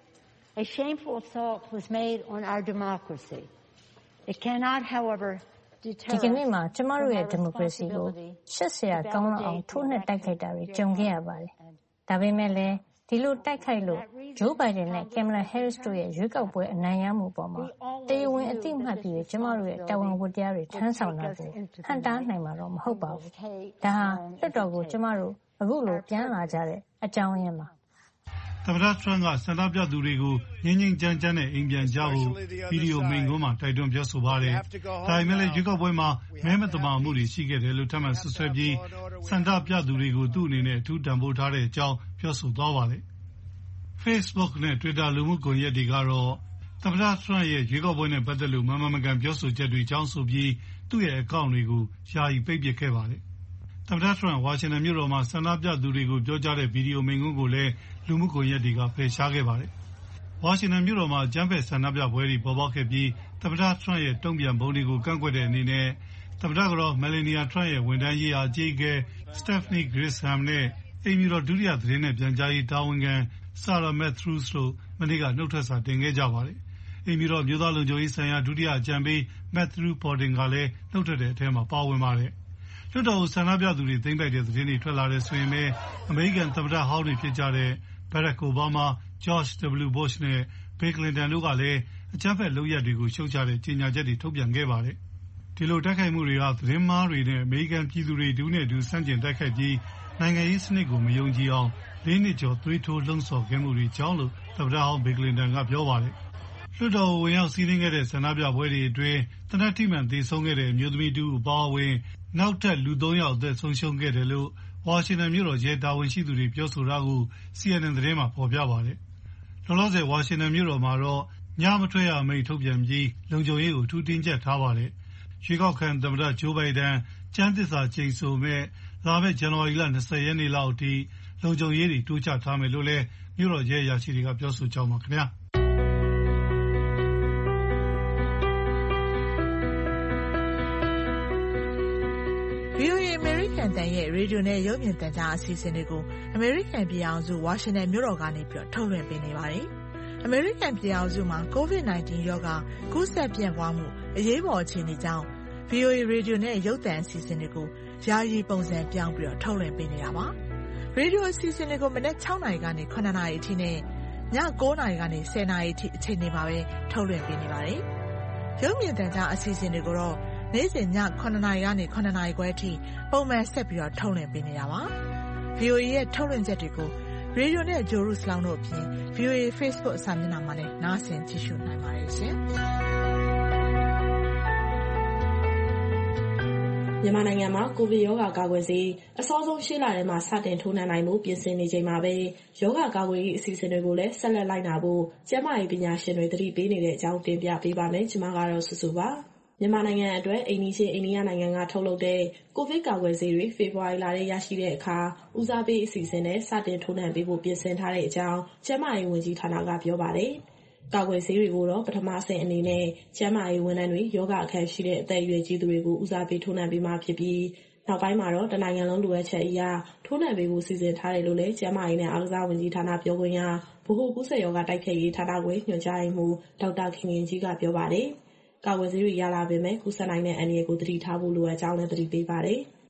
a shameful assault was made on our democracy. It cannot, however, deter ဒီကနေ့မှာကျမတို့ရဲ့ဒီမိုကရေစီကိုရှက်စရာကောင်းလောက်အောင်ထိုးနှက်တိုက်ခိုက်တာတွေကြုံခဲ့ရပါတယ်။ဒါပေမဲ့လည်းဒီလိုတိုက်ခိုက်လို့ဂျိုးဘိုင်ဒန်နဲ့ကင်မလာဟဲရစ်တို့ရဲ့ရွေးကောက်ပွဲအနိုင်ရမှုပေါ်မှာတရားဝင်အသိအမှတ်ပြုကျမတို့ရဲ့တာဝန်ဝတ္တရားတွေထမ်းဆောင်တာကိုဟန်တားနိုင်မှာတော့မဟုတ်ပါဘူး။ဒါဟာလွှတ်တော်ကိုကျမတို့အခုလိုပြန်လာကြတဲ့အကြောင်းရင်းပါသမ္မတ Trump ကစန္ဒပြသူတွေကိုငြိမ်းငြိမ်းချမ်းချမ်းနဲ့အိမ်ပြန်ကြဖို့ဗီဒီယိုမိန့်ခွန်းမှာတိုက်တွန်းပြောဆိုပါတယ်။ဒါပေမဲ့လည်းရွေးကောက်ပွဲမှာမဲမသမာမှုတွေရှိခဲ့တယ်လို့ထပ်မံဆွဆွဲပြီးစန္ဒပြသူတွေကိုသူ့အနေနဲ့အထူးတန်ဖိုးထားတဲ့အကြောင်းပြောဆိုသွားပါတယ်။ Facebook နဲ့ Twitter လူမှုကွန်ရက်တွေကတော့သမ္မတ Trump ရဲ့ရွေးကောက်ပွဲနဲ့ပတ်သက်လို့မမှန်မကန်ပြောဆိုချက်တွေအကြောင်းဆိုပြီးသူ့ရဲ့အကောင့်တွေကိုယာယီပိတ်ပစ်ခဲ့ပါတယ်။သမ္မတ Trump ဝါရှင်တန်မြို့တော်မှာဆန္ဒပြသူတွေကိုပြောကြားတဲ့ဗီဒီယိုမိန့်ခွန်းကိုလည်းလူမှုကွန်ရက်တွေကဖယ်ရှားခဲ့ပါတယ်။ဝါရှင်တန်မြို့တော်မှာအကြမ်းဖက်ဆန္ဒပြပွဲတွေပေါ်ပေါက်ခဲ့ပြီးသမ္မတ Trump ရဲ့တုံ့ပြန်ပုံတွေကိုကန့်ကွက်တဲ့အနေနဲ့သမ္မတကတော့ Melania Trump ရဲ့ဝန်ထမ်းရေးရာအကြီးအကဲ Stephanie Grisham နဲ့အိမ်ဖြူတော်ဒုတိယသတင်းနဲ့ပြန်ကြားရေးတာဝန်ခံ Sarah Matthews တို့မနေ့ကနှုတ်ထွက်စာတင်ခဲ့ကြပါတယ်။အိမ်ဖြူတော်မြို့သားလုံခြုံရေးဆိုင်ရာဒုတိယအကြံပေး Matthew Borden ကလည်းနှုတ်ထွက်တဲ့အထဲမှာပါဝင်ပါတယ်။လွှတ်တော်ဆန္ဒပြသူတွေသိမ်းပိုက်တဲ့သတင်းတွေထွက်လာတဲ့ဆိုရင်ပဲအမေရိကန်သမ္မတဟောင်းတွေဖြစ်ကြတဲ့ Barack Obama, George W. Bush နဲ့ Bill Clinton တို့ကလည်းအကြမ်းဖက်လုပ်ရပ်တွေကိုရှုတ်ချတဲ့ကြေညာချက်တွေထုတ်ပြန်ခဲ့ပါတယ်။ဒီလိုတိုက်ခိုက်မှုတွေကသတင်းမှားတွေနဲ့အမေရိကန်ပြည်သူတွေဒူးနဲ့ဒူးဆန့်ကျင်တိုက်ခိုက်ပြီးနိုင်ငံရေးစနစ်ကိုမယုံကြည်အောင်လေးနှစ်ကျော်သွေးထိုးလှုံ့ဆော်ခဲ့မှုတွေကြောင့်လို့သမ္မတဟောင်း Bill Clinton ကပြောပါတယ်။လွှတ်တော်ဝင်ရောက်စီးနင်းခဲ့တဲ့ဆန္ဒပြပွဲတွေအတွင်းတနက်ထိမှန်သေဆုံးခဲ့တဲ့အမျိုးသမီးတူအပါအဝင်နောက်ထပ်လူသုံးယောက်အသက်ဆုံးရှုံးခဲ့တယ်လို့ဝါရှင်တန်မြို့တော်ရဲတာဝန်ရှိသူတွေပြောဆိုတာကို C N N သတင်းမှာဖော်ပြပါတယ်။လောလောဆယ်ဝါရှင်တန်မြို့တော်မှာတော့ညမထွက်ရအမိန့်ထုတ်ပြန်ပြီးလုံခြုံရေးကိုထူးတင်းကျပ်ထားပါတယ်။ရွေးကောက်ခံသမ္မတဂျိုးဘိုင်ဒန်ကျမ်းသစ္စာကျိန်ဆိုမဲ့လာမယ့်ဇန်နဝါရီလ၂၀ရက်နေ့လောက်အထိလုံခြုံရေးတွေတိုးချထားမယ်လို့လည်းမြို့တော်ရဲအရာရှိတွေကပြောဆိုကြပါခင်ဗျာ။ဗွီအိုအေ American တန်ရဲ့ရေဒီယိုနဲ့ရုပ်မြင်သံကြားအစီအစဉ်တွေကိုအမေရိကန်ပြည်အောင်စုဝါရှင်တန်မြို့တော်ကနေပြီးထုတ်လွှင့်ပေးနေပါတယ်။ အမေရိကန်ပြည်အောင်စုမှာ ကိုဗစ် ၁၉ ရောဂါကူးစက်ပြန့်ပွားမှုအရေးပေါ်အခြေအနေကြောင့် ဗွီအိုအေ ရေဒီယိုနဲ့ရုပ်သံအစီအစဉ်တွေကိုယာယီပုံစံပြောင်းပြီးထုတ်လွှင့်ပေးနေတာပါ။ရေဒီယိုအစီအစဉ်တွေကိုမနက်၆နာရီကနေ၇နာရီအထိနဲ့ည၉နာရီကနေ၁၀နာရီအထိအချိန်တွေမှာပဲထုတ်လွှင့်ပေးနေပါတယ်။ရုပ်မြင်သံကြားအစီအစဉ်တွေကိုတော့နေ့စဉ်ည၇နာရီကနေ၇နာရီခွဲအထိပုံမှန်ဆက်ပြီးတော့ထုတ်လွှင့်ပေးနေတာပါ။ ဗွီအိုအေရဲ့ထုတ်လွှင့်ချက်တွေကိုရေဒီယိုနဲ့ဂျိုရုစလောင်းတို့အပြင် ဗွီအိုအေ Facebook စာမျက်နှာမှာလည်းနားဆင်ကြည့်ရှုနိုင်ပါတယ်ရှင်။မြန်မာနိုင်ငံမှာကိုဗစ်ရောဂါကာကွယ်ဆေးအစောဆုံးရှေ့လထဲမှာစတင်ထိုးနှံနိုင်မှုပြင်ဆင်နေချိန်မှာပဲရောဂါကာကွယ်ရေးအစီအစဉ်တွေကိုလည်းဆက်လက်လိုက်နာဖို့ကျန်းမာရေးပညာရှင်တွေသတိပေးနေတဲ့အကြောင်းတင်ပြပေးပါမယ်။ကျွန်မကတော့စုစုပါ။မြန်မာနိုင်ငံအတွက်အိန္ဒိယအိန္ဒိယနိုင်ငံကထုတ်လုပ်တဲ့ကိုဗစ်ကာကွယ်ဆေးတွေဖေဖော်ဝါရီလထဲရရှိတဲ့အခါဦးစားပေးအစီအစဉ်နဲ့စတင်ထိုးနှံပေးဖို့ပြင်ဆင်ထားတဲ့အကြောင်းကျန်းမာရေးဝန်ကြီးဌာနကပြောပါတယ်။ကာကွယ်ဆေးတွေကိုတော့ပထမဆင့်အနေနဲ့ကျန်းမာရေးဝန်ထမ်းတွေယောဂအခက်ရှိတဲ့အသက်အရွယ်ကြီးသူတွေကိုဦးစားပေးထိုးနှံပေးမှာဖြစ်ပြီးနောက်ပိုင်းမှာတော့တနိုင်ငံလုံးလိုအပ်ချက်အရထိုးနှံပေးဖို့စီစဉ်ထားတယ်လို့လည်းကျန်းမာရေးနဲ့အားကစားဝန်ကြီးဌာနပြောခွင့်ရဗဟိုကူးစက်ရောဂါတိုက်ဖျက်ရေးဌာနခွဲညွှန်ကြားရေးမှူးဒေါက်တာခင်ခင်ကြီးကပြောပါတယ်။ကာကွယ်ဆေးတွေရလာပေမဲ့ကူးစက်နိုင်တဲ့အန္တရာယ်ကိုသတိထားဖို့လိုအပ်ကြောင်းလည်းသတိပေးပါတယ်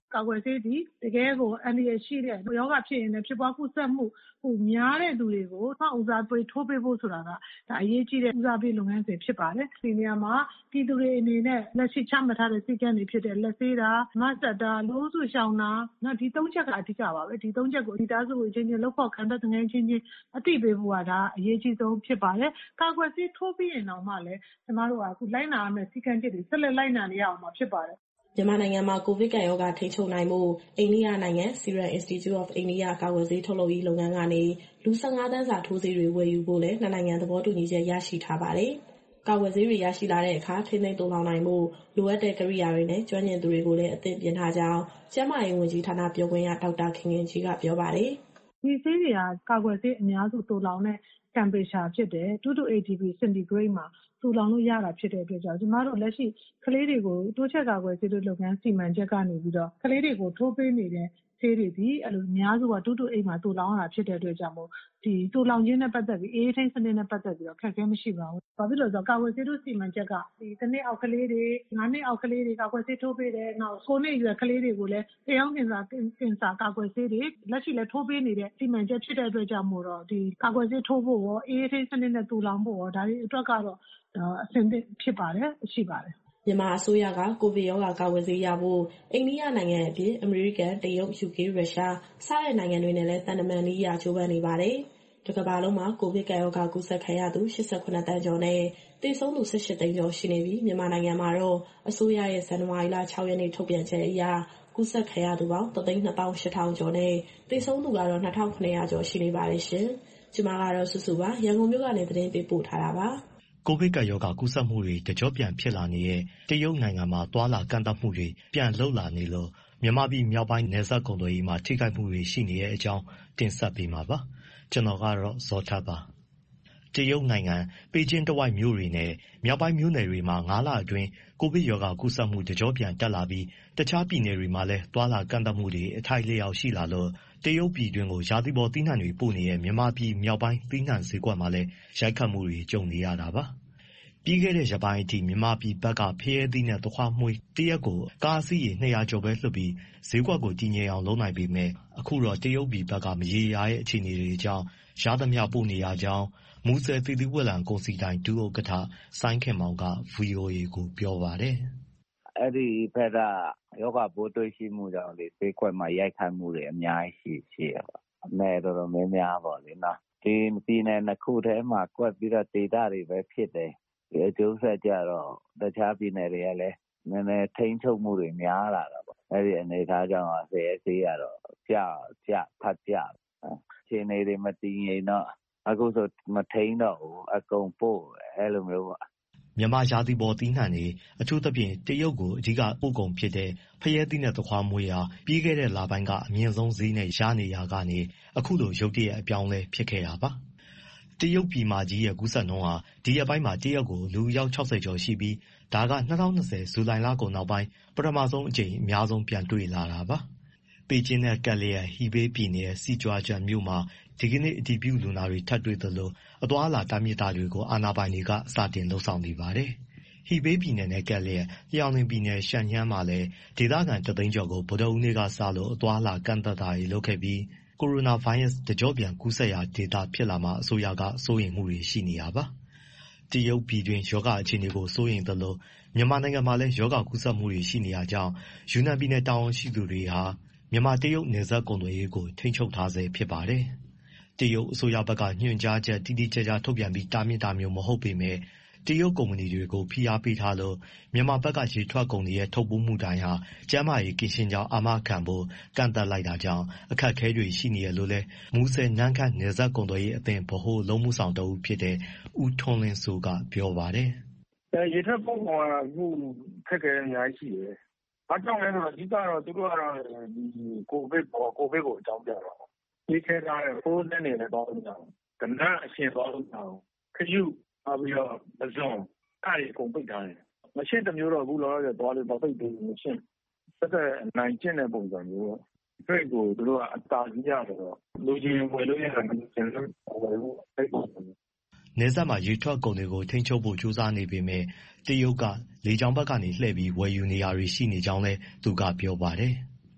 ကာကွယ်ဆေးသည်တကယ်ကိုအန္တရာယ်ရှိတဲ့ရောဂါဖြစ်ရင်လည်းဖြစ်ပွားကူးစက်မှုဟိုများတဲ့သူတွေကိုထောက်ဦးစားပေးထိုးပေးဖို့ဆိုတာကဒါအရေးကြီးတဲ့ဦးစားပေးလုပ်ငန်းစဉ်ဖြစ်ပါတယ်ဒီနေရာမှာပြည်သူတွေအနေနဲ့လက်ရှိချမှတ်ထားတဲ့စည်းကမ်းတွေဖြစ်တဲ့လက်ဆေးတာမတ်ဆက်တာလိုးစုရှောင်တာနော်ဒီသုံးချက်ကအဓိကပါပဲဒီသုံးချက်ကိုဒီသားစုကိုချင်းချင်းလောက်ဖို့ခံတဲ့ငွေချင်းချင်းအတိပေးဖို့ကဒါအရေးကြီးဆုံးဖြစ်ပါတယ်ကာကွယ်ဆေးထိုးပြီးရင်တော့မှလည်းကျမတို့ကအခုလိုက်နာရမယ့်စည်းကမ်းချက်တွေဆက်လက်လိုက်နာနေရအောင်မှာဖြစ်ပါတယ်မြန်မာနိုင်ငံမှာကိုဗစ်ကပ်ရောဂါထိန်းချုပ်နိုင်မှုအိန္ဒိယနိုင်ငံ Serum Institute of India ကာကွယ်ဆေးထုတ်လုပ်ရေးလုပ်ငန်းကနေလူ၁၅တန်းစာထိုးဆေးတွေဝယ်ယူဖို့လည်းနှစ်နိုင်ငံသဘောတူညီချက်ရရှိထားပါတယ်။ကာကွယ်ဆေးတွေရရှိလာတဲ့အခါထိန်းသိမ်းသိုလှောင်နိုင်မှုလိုအပ်တဲ့ကိရိယာတွေနဲ့ကျွမ်းကျင်သူတွေကိုလည်းအသင့်ပြင်ထားကြောင်းကျန်းမာရေးဝန်ကြီးဌာနပြောခွင့်ရဒေါက်တာခင်ခင်ကြီးကပြောပါတယ်။ဒီဆေးတွေကကာကွယ်ဆေးအများစုသိုလှောင်တဲ့ temperature ဖြစ်တယ်two to eight degree centigrade မှာသိုလှောင်လို့ရတာဖြစ်တဲ့အတွက်ကြောင့်ကျမတို့လက်ရှိကလေးတွေကိုတိုးချက်ကာကွယ်ဆေးလုပ်ငန်းစီမံချက်ကနေပြီးတော့ကလေးတွေကိုထိုးပေးနေတဲ့ဆေးတွေဒီအဲ့လိုအများစုကtwo to eightမှာသိုလှောင်ရတာဖြစ်တဲ့အတွက်ကြောင့်မို့ဒီသိုလှောင်ခြင်းနဲ့ပတ်သက်ပြီးအေးထိန်းစနစ်နဲ့ပတ်သက်ပြီးတော့ခက်ခဲမရှိပါဘူး။ဘာဖြစ်လို့လဲဆိုတော့ကာကွယ်ဆေးတို့စီမံချက်ကဒီတစ်နှစ်အောက်ကလေးတွေငါးနှစ်အောက်ကလေးတွေကာကွယ်ဆေးထိုးပေးတယ်။နောက်ကိုးနှစ်အရွယ်ကလေးတွေကိုလည်းတရားဝင်စာကင်ဆာကာကွယ်ဆေးတွေလက်ရှိလည်းထိုးပေးနေတဲ့စီမံချက်ဖြစ်တဲ့အတွက်ကြောင့်မို့တော့ဒီကာကွယ်ဆေးထိုးဖို့ရောအေးထိန်းစနစ်နဲ့သိုလှောင်ဖို့ရောဒါတွေအတွက်ကတော့အဆင်သင့်ဖြစ်ပါတယ်ရှိပါတယ်မြန်မာအစိုးရကကိုဗစ်ရောဂါကာကွယ်ဆေးရဖို့အိန္ဒိယနိုင်ငံအပြင်အမေရိကန်၊တရုတ်၊ယူကေ၊ရုရှားစတဲ့နိုင်ငံတွေနဲ့လည်းသံတမန်နည်းအရကြိုးပမ်းနေပါတယ်။တစ်ကမ္ဘာလုံးမှာကိုဗစ်ကပ်ရောဂါကူးစက်ခံရသူ၈၇တန်းကျော်နဲ့သေဆုံးသူ၁၈သိန်းကျော်ရှိနေပြီးမြန်မာနိုင်ငံမှာတော့အစိုးရရဲ့ဇန်နဝါရီလ၆ရက်နေ့ထုတ်ပြန်ချက်အရကူးစက်ခံရသူပေါင်းတစ်သိန်းနှစ်သောင်းရှစ်ထောင်ကျော်နဲ့သေဆုံးသူကတော့နှစ်ထောင်ခုနှစ်ရာကျော်ရှိနေပါတယ်ရှင်။ကျွန်မကတော့စုစုပါရန်ကုန်မြို့ကနေသတင်းပေးပို့ထားတာပါ။ကိုဗစ်ကပ်ရောဂါကူးစက်မှုတွေတကျော့ပြန်ဖြစ်လာနေတဲ့တရုတ်နိုင်ငံမှာသွာလာကန့်သတ်မှုတွေပြန်လှုပ်လာနေလို့မြန်မာပြည်မြောက်ပိုင်းနယ်စပ်ကုန်သွယ်ရေးမှာထိခိုက်မှုတွေရှိနေတဲ့အကြောင်းတင်ဆက်ပေးမှာပါ။ကျွန်တော်ကတော့ဇော်ထက်ပါ။တရုတ်နိုင်ငံပေကျင်းတဝိုက်မြို့တွေနဲ့မြောက်ပိုင်းမြို့နယ်တွေမှာငါးလအတွင်းကိုဗစ်ရောဂါကူးစက်မှုတကျော့ပြန်တက်လာပြီးတခြားပြည်နယ်တွေမှာလည်းသွာလာကန့်သတ်မှုတွေအထိုက်လျောက်ရှိလာလို့တရုတ်ပြည်တွင်းကိုရာသီပေါ်သီးနှံတွေပို့နေတဲ့မြန်မာပြည်မြောက်ပိုင်းသီးနှံဈေးကွက်မှာလည်းရိုက်ခတ်မှုတွေကြုံနေရတာပါ။ပြီးခဲ့တဲ့ရက်ပိုင်းအထိမြန်မာပြည်ဘက်ကဖရဲသီးနဲ့သခွားမွှေးတရက်ကိုကားအစီးရေနှစ်ရာကျော်ပဲလွှတ်ပြီးဈေးကွက်ကိုတည်ငြိမ်အောင်လုပ်နိုင်ပေမဲ့အခုတော့တရုတ်ပြည်ဘက်ကမရေရာတဲ့အခြေအနေတွေကြောင့်ရသမျှပို့နေရကြောင်းမူဆယ်သီသီဝက်လံကုန်စည်တိုင်းဒုဥက္ကဋ္ဌစိုင်းခင်မောင်က ဗွီအိုအေကိုပြောပါတယ်။အဲ့ဒီဘက်ကယောဂပိုးတွေ့ရှိမှုကြောင့်လေဈေးကွက်မှာရိုက်ခတ်မှုတွေအများကြီးရှိရှိရပါအမဲတော်တော်များများပေါ့လေနော်ဒီပြည်နယ်နှစ်ခုထဲမှာကွက်ပြီးတော့ဒေသတွေပဲဖြစ်တယ်ဒီအကျိုးဆက်ကြတော့တခြားပြည်နယ်တွေကလည်းနည်းနည်းထိန်းချုပ်မှုတွေများလာတာပေါ့အဲ့ဒီအနေအထားကြောင့်ဆေးဆေးရတော့ကြကြဖတ်ကြအခြေအနေတွေမတည်ငြိမ်တော့အခုဆိုမထိန်းတော့ဘူးအကုန်ပို့အဲ့လိုမျိုးပေါ့မြန်မာရာသီပေါ်သီးနှံတွေအထူးသဖြင့်တရုတ်ကိုအဓိကပို့ကုန်ဖြစ်တဲ့ဖရဲသီးနဲ့သခွားမွှေးဟာပြီးခဲ့တဲ့လပိုင်းကအမြင့်ဆုံးဈေးနဲ့ရနေရကနေအခုလိုရုတ်တရက်အပြောင်းလဲဖြစ်ခဲ့တာပါတရုတ်ပြည်မကြီးရဲ့ကူးစက်နှုန်းဟာဒီရက်ပိုင်းမှာတရုတ်ကိုလူရောက်၆၀ကျော်ရှိပြီးဒါက၂၀၂၀ဇူလိုင်လကုန်နောက်ပိုင်းပထမဆုံးအကြိမ်အများဆုံးပြန်တွေ့လာတာပါပေကျင်းနဲ့ကပ်လျက်ဟီဘေးပြည်နယ်စီကြွာကျန်မြို့မှာဒီကနေ့အတည်ပြုလူနာတွေထပ်တွေ့သလိုအသွားအလာတားမြစ်တာတွေကိုအာဏာပိုင်တွေကစတင်လှုံ့ဆော်နေပါတယ်။ဟီဘေးပြည်နယ်နဲ့ကပ်လျက်လျောင်နှင်းပြည်နယ်ရှန်ဟန်းမှာလည်းဒေသခံတသိန်းကျော်ကိုဗုဒ္ဓဟူးနေ့ကစလို့အသွားအလာကန့်သတ်တာတွေလုပ်ခဲ့ပြီးကိုရိုနာဗိုင်းရပ်စ်တကျော့ပြန်ကူးစက်ရာဒေသဖြစ်လာမှာအစိုးရကစိုးရိမ်မှုတွေရှိနေတာပါ။တရုတ်ပြည်တွင်းရောဂါအခြေအနေကိုစိုးရိမ်သလိုမြန်မာနိုင်ငံမှာလည်းရောဂါကူးစက်မှုတွေရှိနေတာကြောင့်ယူနန်ပြည်နယ်တာဝန်ရှိသူတွေဟာမြန်မာတရုတ်နယ်စပ်ကုန်သွယ်ရေးကိုထိန်းချုပ်ထားဆဲဖြစ်ပါတယ်။တရုတ်အစိုးရဘက်ကညွှန်ကြားချက်တိတိကျကျထုတ်ပြန်ပြီးတားမြစ်တာမျိုးမဟုတ်ပေမဲ့တရုတ်ကုမ္ပဏီတွေကိုဖိအားပေးထားလို့မြန်မာဘက်ကရေထွက်ကုန်တွေရဲ့ထုတ်ပိုးမှုတိုင်းဟာကျန်းမာရေးကင်းရှင်းကြောင်းအာမခံဖို့ကန့်သတ်လိုက်တာကြောင့်အခက်အခဲတွေရှိနေရလို့လဲမူဆယ်နန်းခမ်းနယ်စပ်ကုန်သွယ်ရေးအသင်းဗဟိုလုံးမှုဆောင်တဦးဖြစ်တဲ့ဦးထွန်းလင်းစိုးကပြောပါတယ်။ရေထွက်ကုန်ကအခုခက်ခဲအများကြီးရှိတယ်။ဘာကြောင့်လဲဆိုတော့အဓိကတော့သူတို့ကတော့ဒီကိုဗစ်ပေါ်ကိုဗစ်ကိုအကြောင်းပြတာပေါ့။ဒီထဲကဖိုးနဲ့နေလည်းတော့မကြောက်။ကဏ္ဍအရှင်သွားလို့မကြောက်။ခရုနောက်ပြီးတော့မစုံအဲ့ဒီအကုန်ပိတ်ထားတယ်။မရှင်းတမျိုးတော့ဘူးလောလောဆယ်သွားလို့တော့ပိတ်ပြီးမရှင်း။သက်သက်နိုင်ကျင့်တဲ့ပုံစံမျိုးပေါ့။ဖိတ်ကိုသူတို့ကအတားကြီးရတော့လူချင်းဝယ်လို့ရတယ်မကျန်လို့ဝယ်လို့ပိတ်ပုံစံမျိုးနယ်စပ်မှာရေထွက်ကုန်တွေကိုထိန်းချုပ်ဖို့ကြိုးစားနေပေမဲ့တရုတ်ကလေကြောင်းဘက်ကနေလှည့်ပြီးဝယ်ယူနေရတွေရှိနေကြောင်းလဲသူကပြောပါတယ်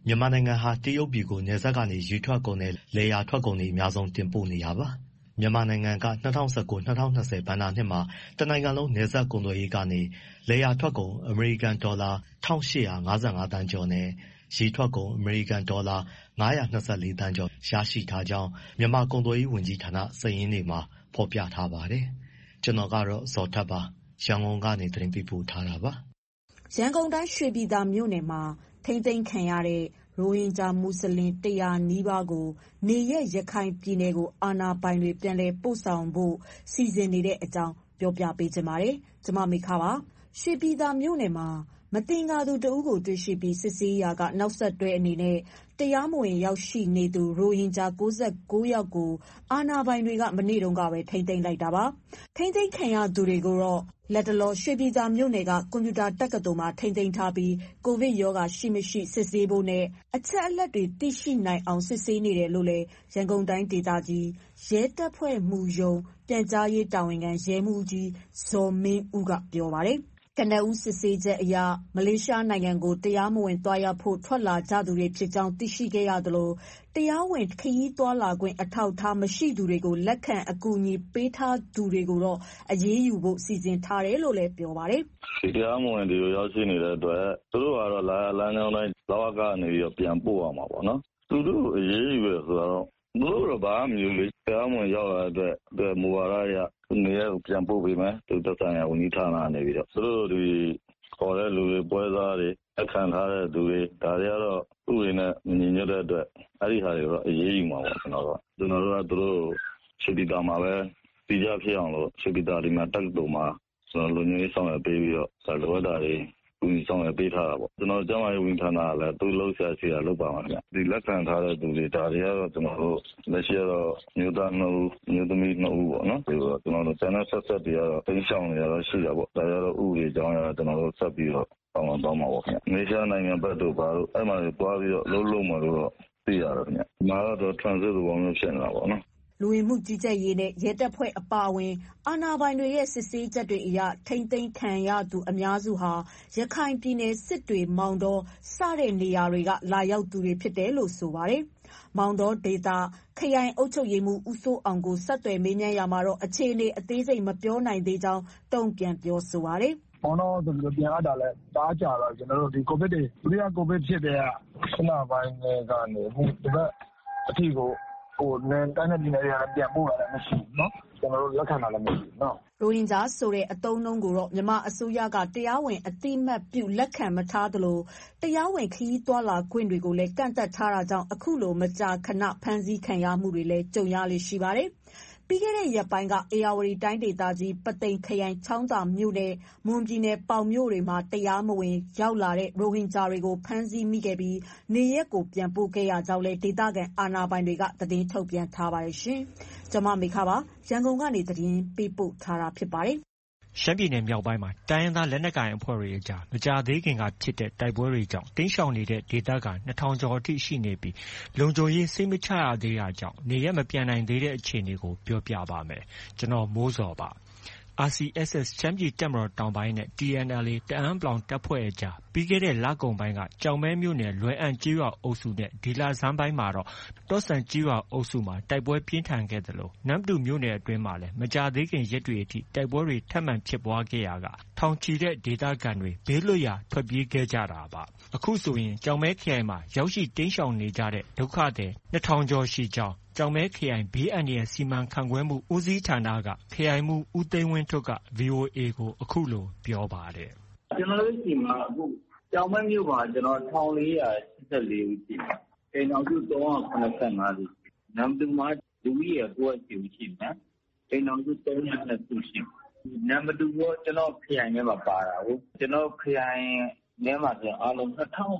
မြန်မာနိုင်ငံဟာတရုတ်ပြည်ကိုနယ်စပ်ကနေရေထွက်ကုန်နဲ့လယ်ယာထွက်ကုန်တွေအများဆုံးတင်ပို့နေတာပါ။မြန်မာနိုင်ငံက၂၀၁၉-၂၀၂၀ ဘဏ္ဍာနှစ်မှာတနိုင်ငံလုံးနယ်စပ်ကုန်သွယ်ရေးကနေလယ်ယာထွက်ကုန်အမေရိကန်ဒေါ်လာ၁၈၅၅သန်းကျော်နဲ့ရေထွက်ကုန်အမေရိကန်ဒေါ်လာ၅၂၄သန်းကျော်ရရှိထားကြောင်းမြန်မာကုန်သွယ်ရေးဝန်ကြီးဌာနစာရင်းတွေမှာဖော်ပြထားပါတယ်။ကျွန်တော်ကတော့ဇော်ထက်ပါရန်ကုန်ကနေသတင်းပေးပို့ထားတာပါ။ရန်ကုန်တိုင်းရွှေပြည်သာမြို့နယ်မှာထိန်းသိမ်းခံရတဲ့ရိုဟင်ဂျာမွတ်စလင်တရာနီးပါးကိုနေရပ်ရခိုင်ပြည်နယ်ကိုအာဏာပိုင်တွေပြန်လည်ပို့ဆောင်ဖို့စီစဉ်နေတဲ့အကြောင်းပြောပြပေးချင်ပါတယ်။ကျွန်မမေခပါ။ရွှေပြည်သာမြို့နယ်မှာမသင်္ကာသူတဦးကိုတွေ့ရှိပြီးစစ်ဆေးရာကနောက်ဆက်တွဲအနေနဲ့တရားမဝင်ရောက်ရှိနေသူရိုဟင်ဂျာ၉၉ယောက်ကိုအာဏာပိုင်တွေကမနေ့တုန်းကပဲထိန်းသိမ်းလိုက်တာပါ။ထိန်းသိမ်းခံရသူတွေကိုတော့လက်တလောရွှေပြည်သာမြို့နယ်ကကွန်ပျူတာတက္ကသိုလ်မှာထိန်းသိမ်းထားပြီးကိုဗစ်ရောဂါရှိမရှိစစ်ဆေးဖို့နဲ့အချက်အလက်တွေသိရှိနိုင်အောင်စစ်ဆေးနေတယ်လို့လည်းရန်ကုန်တိုင်းဒေသကြီးရဲတပ်ဖွဲ့မှူးရုံးပြန်ကြားရေးတာဝန်ခံရဲမှူးကြီးဇော်မင်းဦးကပြောပါတယ်။ကနဦးစစ်ဆေးချက်အရမလေးရှားနိုင်ငံကိုတရားမဝင်သွားရောက်ဖို့ထွက်လာကြသူတွေဖြစ်ကြောင်းသိရှိခဲ့ရသလိုတရားဝင်ခရီးသွားလာခွင့်အထောက်အထားမရှိသူတွေကိုလက်ခံအကူအညီပေးထားသူတွေကိုတော့အရေးယူဖို့စီစဉ်ထားတယ်လို့လည်းပြောပါတယ်။ဒီတရားမဝင်တွေကိုရောက်ရှိနေတဲ့အတွက်သူတို့ကတော့လာလမ်းကြောင်းတိုင်းလောကကနေပြီးတော့ပြန်ပို့ရမှာပေါ့နော်။သူတို့အရေးယူရဆိုတော့ဘလို့တော့ဘာမှမလုပ်လေတရားမဝင်ရောက်လာတဲ့အတွက်မူဝါဒအရနေရပြန်ပို့ပေးမယ်သူတက်ဆိုင်ရာဝန်ကြီးဌာနကနေပြီးတော့သူတို့ဒီခေါ်တဲ့လူတွေပွဲစားတွေအခန့်ထားတဲ့သူတွေဒါတွေကတော့ဥပဒေနဲ့ညီညွတ်တဲ့အတွက်အဲ့ဒီဟာတွေတော့အရေးယူမှာပေါ့ကျွန်တော်တို့ကျွန်တော်တို့ကသူတို့ရှေ့ပြည်တာမှာပဲပြည်ကြဖြစ်အောင်လို့ရှေ့ပြည်တာဒီမှာတက်တူမှာကျွန်တော်လူမျိုးရေးဆောင်ရပေးပြီးတော့ဒါလိုအပ်တာတွေဦးစီးဆောင်ရပေးထားတာပေါ့ကျွန်တော်ကျန်းမာရေးဝန်ထမ်းကလည်းသူ့လှုပ်ရှားရှိတာလုပ်ပါမှာဗျဒီလက်ခံထားတဲ့သူတွေဒါတွေကတော့ကျွန်တော်တို့လက်ရှိတော့မြို့သားနှုတ်မြို့သမီးနှုတ်ပေါ့နော်ဒီတော့ကျွန်တော်တို့ကျန်တဲ့ဆက်ဆက်တွေကတော့တင်းရှောင်နေရတော့ရှိတာပေါ့ဒါကြတော့ဥပဒေကြောင်းရကျွန်တော်တို့ဆက်ပြီးတော့ပေါင်းတော့မှာပေါ့ခင်ဗျမေရှားနိုင်ငံဘက်တို့ဘာလို့အဲ့မှာတွားပြီးတော့လှုပ်လှုပ်မှာလို့တော့သိရတော့ခင်ဗျဒီမှာတော့ transit ဘောမျိုးဖြစ်နေတာပေါ့နော်လူဝင်မှုကြီးကြပ်ရေးနဲ့ရဲတပ်ဖွဲ့အပါအဝင်အာဏာပိုင်တွေရဲ့စစ်ဆေးချက်တွေအရထိမ့်သိမ်းခံရသူအများစုဟာရခိုင်ပြည်နယ်စစ်တွေမောင်တော်စတဲ့နေရာတွေကလာရောက်သူတွေဖြစ်တယ်လို့ဆိုပါတယ်။မောင်တော်ဒေသခရိုင်အုပ်ချုပ်ရေးမှူးဦးစိုးအောင်ကိုဆက်သွယ်မေးမြန်းရမှာတော့အခြေအနေအသေးစိတ်မပြောနိုင်သေးကြောင်းတုံ့ပြန်ပြောဆိုပါတယ်။မောင်တော်ဆိုပြီးတော့ပြန်အပ်တာလဲတားကြတော့ကျွန်တော်တို့ဒီကိုဗစ်တွေဒုတိယကိုဗစ်ဖြစ်တဲ့ခဏပိုင်းကနေဟိုဒီဘက်အထီကိုဟိုနန်တိုင်းပြည်နယ်တွေကပြန်ပို့လာတယ်မရှိဘူးเนาะကျွန်တော်တို့လက်ခံတာလည်းမရှိဘူးเนาะရိုဟင်ဂျာဆိုတဲ့အသုံးအနှုန်းကိုတော့မြန်မာအစိုးရကတရားဝင်အတိမတ်ပြုလက်ခံမထားသလိုတရားဝင်ခရီးသွားလာခွင့်တွေကိုလည်းကန့်သတ်ထားတာကြောင့်အခုလိုမကြာခဏဖမ်းဆီးခံရမှုတွေလည်းကြုံရလေရှိပါတယ်ပြီးခဲ့တဲ့ရက်ပိုင်းကအေရဝတီတိုင်းဒေသကြီးပသိမ်ခရိုင်ချောင်းသာမြို့နယ်မွန်ပြည်နယ်ပေါင်မြို့တွေမှာတရားမဝင်ရောက်လာတဲ့ရိုဟင်ဂျာတွေကိုဖမ်းဆီးမိခဲ့ပြီးနေရက်ကိုပြန်ပို့ခဲ့ရကြောင်းလည်းဒေသခံအာဏာပိုင်တွေကသတင်းထုတ်ပြန်ထားပါတယ်ရှင်။ကျွန်မမေခပါရန်ကုန်ကနေသတင်းပေးပို့ထားတာဖြစ်ပါတယ်။ရှမ်းပြည်နယ်မြောက်ပိုင်းမှာတိုင်းရင်းသားလက်နက်ကိုင်အဖွဲ့တွေအကြားမကြာသေးခင်ကဖြစ်တဲ့တိုက်ပွဲတွေကြောင့်တိမ်းရှောင်နေတဲ့ဒေသခံနှစ်ထောင်ကျော်အထိရှိနေပြီးလုံခြုံရေးစိတ်မချရသေးတာကြောင့်နေရက်မပြန်နိုင်သေးတဲ့အခြေအနေကိုပြောပြပါမယ်။ကျွန်တော်မိုးစောပါ။ R C S S ရှမ်းပြည်တပ်မတော်တောင်ပိုင်းနဲ့ T N L A တအန်း တပ်ဖွဲ့အကြားပြီးခဲ့တဲ့လကုန်ပိုင်းကကြောင်မဲမြို့နယ်လွယ်အံကျေးရွာအုပ်စုနဲ့ဒီလဆန်းပိုင်းမှာတော့တောဆန်ကျေးရွာအုပ်စုမှာတိုက်ပွဲပြင်းထန်ခဲ့သလိုနမ္မတူမြို့နယ်အတွင်းမှာလည်းမကြာသေးခင်ရက်တွေအထိတိုက်ပွဲတွေထပ်မံဖြစ်ပွားခဲ့ရာကထောင်ချီတဲ့ဒေသခံတွေဘေးလွတ်ရာထွက်ပြေးခဲ့ကြတာပါ။အခုဆိုရင်ကြောင်မဲခရိုင်မှာရောက်ရှိတိမ်းရှောင်နေကြတဲ့ဒုက္ခသည်နှစ်ထောင်ကျော်ရှိကြောင်းကြောင်မဲခရိုင်ဘေးအန္တရာယ်စီမံခန့်ခွဲမှုဦးစီးဌာနကခရိုင်မှူးဦးသိန်းဝင်းထွဋ်က ဗွီအိုအေကိုအခုလိုပြောပါတယ်။ကျွန်တော်တို့ဒီမှာအခုကြောင်မဲမြို့မှာကျွန်တော်၁၄၈၄ဦးရှိတယ်။အိမ်တော်စု၃၇၅စု။နမ္မတူမှာလူကြီးရကိုယ့်အစီအရှိတယ်။အိမ်တော်စု၃၀၂စုရှိတယ်။နမ္မတူကကျွန်တော်ခရိုင်ထဲမှာပါတာဟုတ်။ကျွန်တော်ခရိုင်ထဲမှာဆိုအားလုံး၂၃၉၂ဦး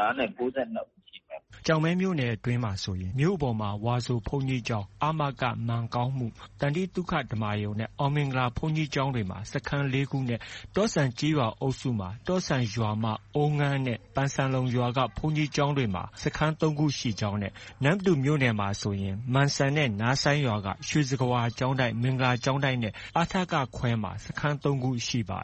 ကြောင်မဲမြို့နယ်အတွင်းမှာဆိုရင်မြို့ပေါ်မှာဝါဆိုဘုန်းကြီးကျောင်းအာမကမန်ကောင်းမှုတန်တိတုခဓမ္မယုံနဲ့အောင်မင်္ဂလာဘုန်းကြီးကျောင်းတွေမှာစခန်းလေးခုနဲ့တောဆန်ကျေးရွာအုပ်စုမှာတောဆန်ရွာမှအုံငန်းနဲ့ပန်းစံလုံရွာကဘုန်းကြီးကျောင်းတွေမှာစခန်းသုံးခုရှိကြောင်းနဲ့နမ္မတူမြို့နယ်မှာဆိုရင်မန်ဆန်နဲ့နားဆိုင်ရွာကရွှေစကဝါကျောင်းတိုက်မင်္ဂလာကျောင်းတိုက်နဲ့အာထကခွဲမှာစခန်းသုံးခုရှိပါတယ်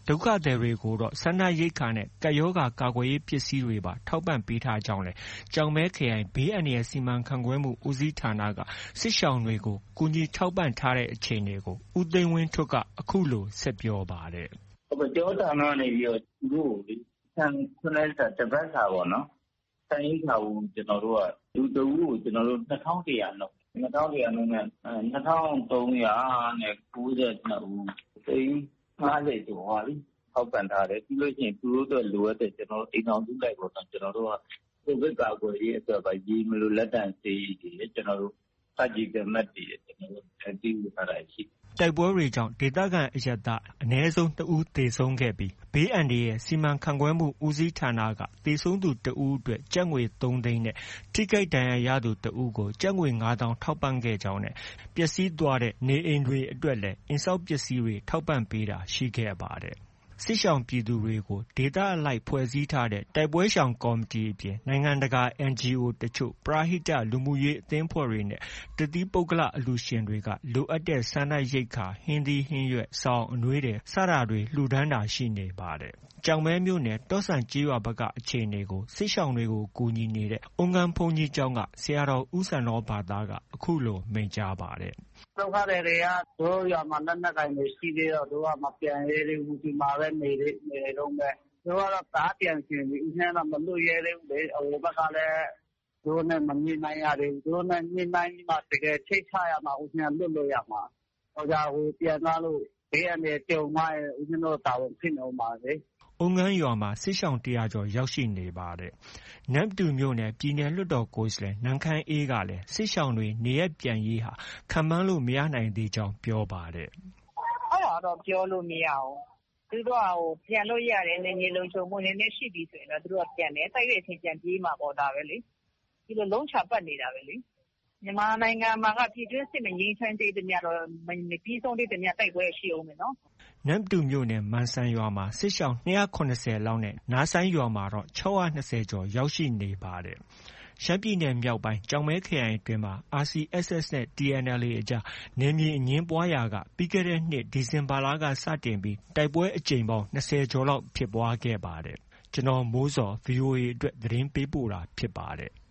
ဒုက္ခသည်တွေကိုတော့စားနပ်ရိက္ခာနဲ့ကပ်ရောဂါကာကွယ်ရေးပစ္စည်းတွေပါထောက်ပံ့ပေးထားကြောင်းလည်းကျောက်မဲခရိုင်ဘေးအန္တရာယ်စီမံခန့်ခွဲမှုဦးစီးဌာနကစစ်ရှောင်တွေကိုကူညီထောက်ပံ့ထားတဲ့အခြေအနေကိုဦးသိန်းဝင်းထွဋ်ကအခုလိုဆက်ပြောပါတယ်။ဟုတ်ကဲ့ကျောင်းဌာနနေပြီးတော့သူတို့ဆန်ခွန်းစာတပတ်စာပေါ့နော်။ဆန်ရိက္ခာကိုကျွန်တော်တို့ကလူတဦးကိုကျွန်တော်တို့နှစ်ထောင်တရာလောက်နှစ်ထောင်တရာလောက်နဲ့နှစ်ထောင်သုံးရာနဲ့ကိုးဆယ်နှစ်ဦးသိန်းငါးဆယ်ကျော်ပါပြီထောက်ပံ့ထားတယ်ပြီးလို့ရှိရင်သူတို့အတွက်လိုအပ်တဲ့ကျွန်တော်တို့အိမ်အောင်စုလိုက်ပေါ့နော်ကျွန်တော်တို့ကကိုဗစ်ကာကွယ်ရေးအတွက်ပဲရေးမလို့လက်တန့်စေးတွေကျွန်တော်တို့စကြည့်ကမတ်တွေကျွန်တော်တို့အတီးယူထားတာရှိတိုက်ပွဲတွေကြောင့်ဒေသခံအရပ်သားအနည်းဆုံးတဦးသေဆုံးခဲ့ပြီးဘေးအန္တရာယ်စီမံခန့်ခွဲမှုဦးစီးဌာနကသေဆုံးသူတဦးအတွက်ကျပ်ငွေသုံးသိန်းနဲ့ထိခိုက်ဒဏ်ရာရသူတဦးကိုကျပ်ငွေငါးသောင်းထောက်ပံ့ခဲ့ကြောင်းနဲ့ပျက်စီးသွားတဲ့နေအိမ်တွေအတွက်လည်းအိမ်ဆောက်ပစ္စည်းတွေထောက်ပံ့ပေးတာရှိခဲ့ပါတယ်။စစ်ရှောင်ပြည်သူတွေကိုဒေသအလိုက်ဖွဲ့စည်းထားတဲ့တိုက်ပွဲရှောင်ကော်မတီအပြင်နိုင်ငံတကာ အန်ဂျီအို တချို့ပရဟိတလူမှုရေးအသင်းအဖွဲ့တွေနဲ့တသီးပုဂ္ဂလအလှူရှင်တွေကလိုအပ်တဲ့စားနပ်ရိက္ခာဟင်းသီးဟင်းရွက်စောင်အနွေးထည်စတာတွေလှူဒန်းတာရှိနေပါတယ်။ကျောက်မဲမြို့နယ်တောဆန်ကျေးရွာဘက်ကအခြေအနေကိုစစ်ရှောင်တွေကိုကူညီနေတဲ့အုံးကန်းဘုန်းကြီးကျောင်းကဆရာတော်ဦးစံတော်ဘာသာကအခုလိုမိန့်ကြားပါတယ်ဒုက္ခတွေတွေကတို့ရွာမှာလက်နက်ကင်တွေရှိသေးတော့တို့ကမပြန်ရသေးဘူးဒီမှာပဲနေနေတော့မဲ့တို့ကတော့တားပြန်ရှင်ပြီးဦးနှမ်းတော့မလွတ်ရဲသေးဘူးလေဟိုဘက်ကလည်းတို့နဲ့မမြင်နိုင်ရသေးဘူးတို့နဲ့မြင်နိုင်မှတကယ်ချိတ်ချရမှာဦးနှမ်းလွတ်လို့ရမှာဟိုကြဟိုပြန်သွားလို့ဘေးအနေကြုံမှဦးနှမ်းတို့တာဝန်ဖြစ်နေမှာလေအုံးငန်းရွာမှာစစ်ရှောင်တရာကျော်ရောက်ရှိနေပါတယ်။နမ္မတူမြို့နယ်ပြည်နယ်လွှတ်တော်ကိုယ်စားလှယ်နန်းခမ်းအေးကလည်းစစ်ရှောင်တွေနေရပ်ပြန်ရေးဟာခံမှန်းလို့မရနိုင်သေးကြောင်းပြောပါတယ်။အဲ့ဒါတော့ပြောလို့မရအောင်။သူတို့ကဟိုပြန်လို့ရတယ်နေနေလုံးချုံမှုနေနေရှိပြီဆိုရင်တော့သူတို့ကပြန်တယ်တိုက်တဲ့အချိန်ပြန်ပြေးမှာပေါ့ဒါပဲလေ။ဒီလိုလုံးချပတ်နေတာပဲလေ။မြန်မာနိုင်ငံမှာကပြည်တွင်းစစ်မငြိမ်းချမ်းသေးတဲ့ညတော့မပြီးဆုံးတဲ့ညတိုက်ပွဲရှိအောင်မယ်နော်။နမ္မတူမြို့နယ်မန်စံရွာမှာစစ်ရှောင်၂၇၀လောက်နဲ့နားဆိုင်းရွာမှာတော့၆၂၀ကျော်ရောက်ရှိနေပါတယ်။ရှမ်းပြည်နယ်မြောက်ပိုင်းကျောက်မဲခရိုင်အတွင်းမှာ အာစီအက်စ်အက်စ်နဲ့ တီအန်အယ်အေ အကြားနယ်မြေအငြင်းပွားရာကပြီးခဲ့တဲ့နှစ်ဒီဇင်ဘာလကစတင်ပြီးတိုက်ပွဲအကြိမ်ပေါင်း၂၀ကျော်လောက်ဖြစ်ပွားခဲ့ပါတယ်။ကျွန်တော်မိုးစော ဗွီအိုအေအတွက်သတင်းပေးပို့တာဖြစ်ပါတယ်။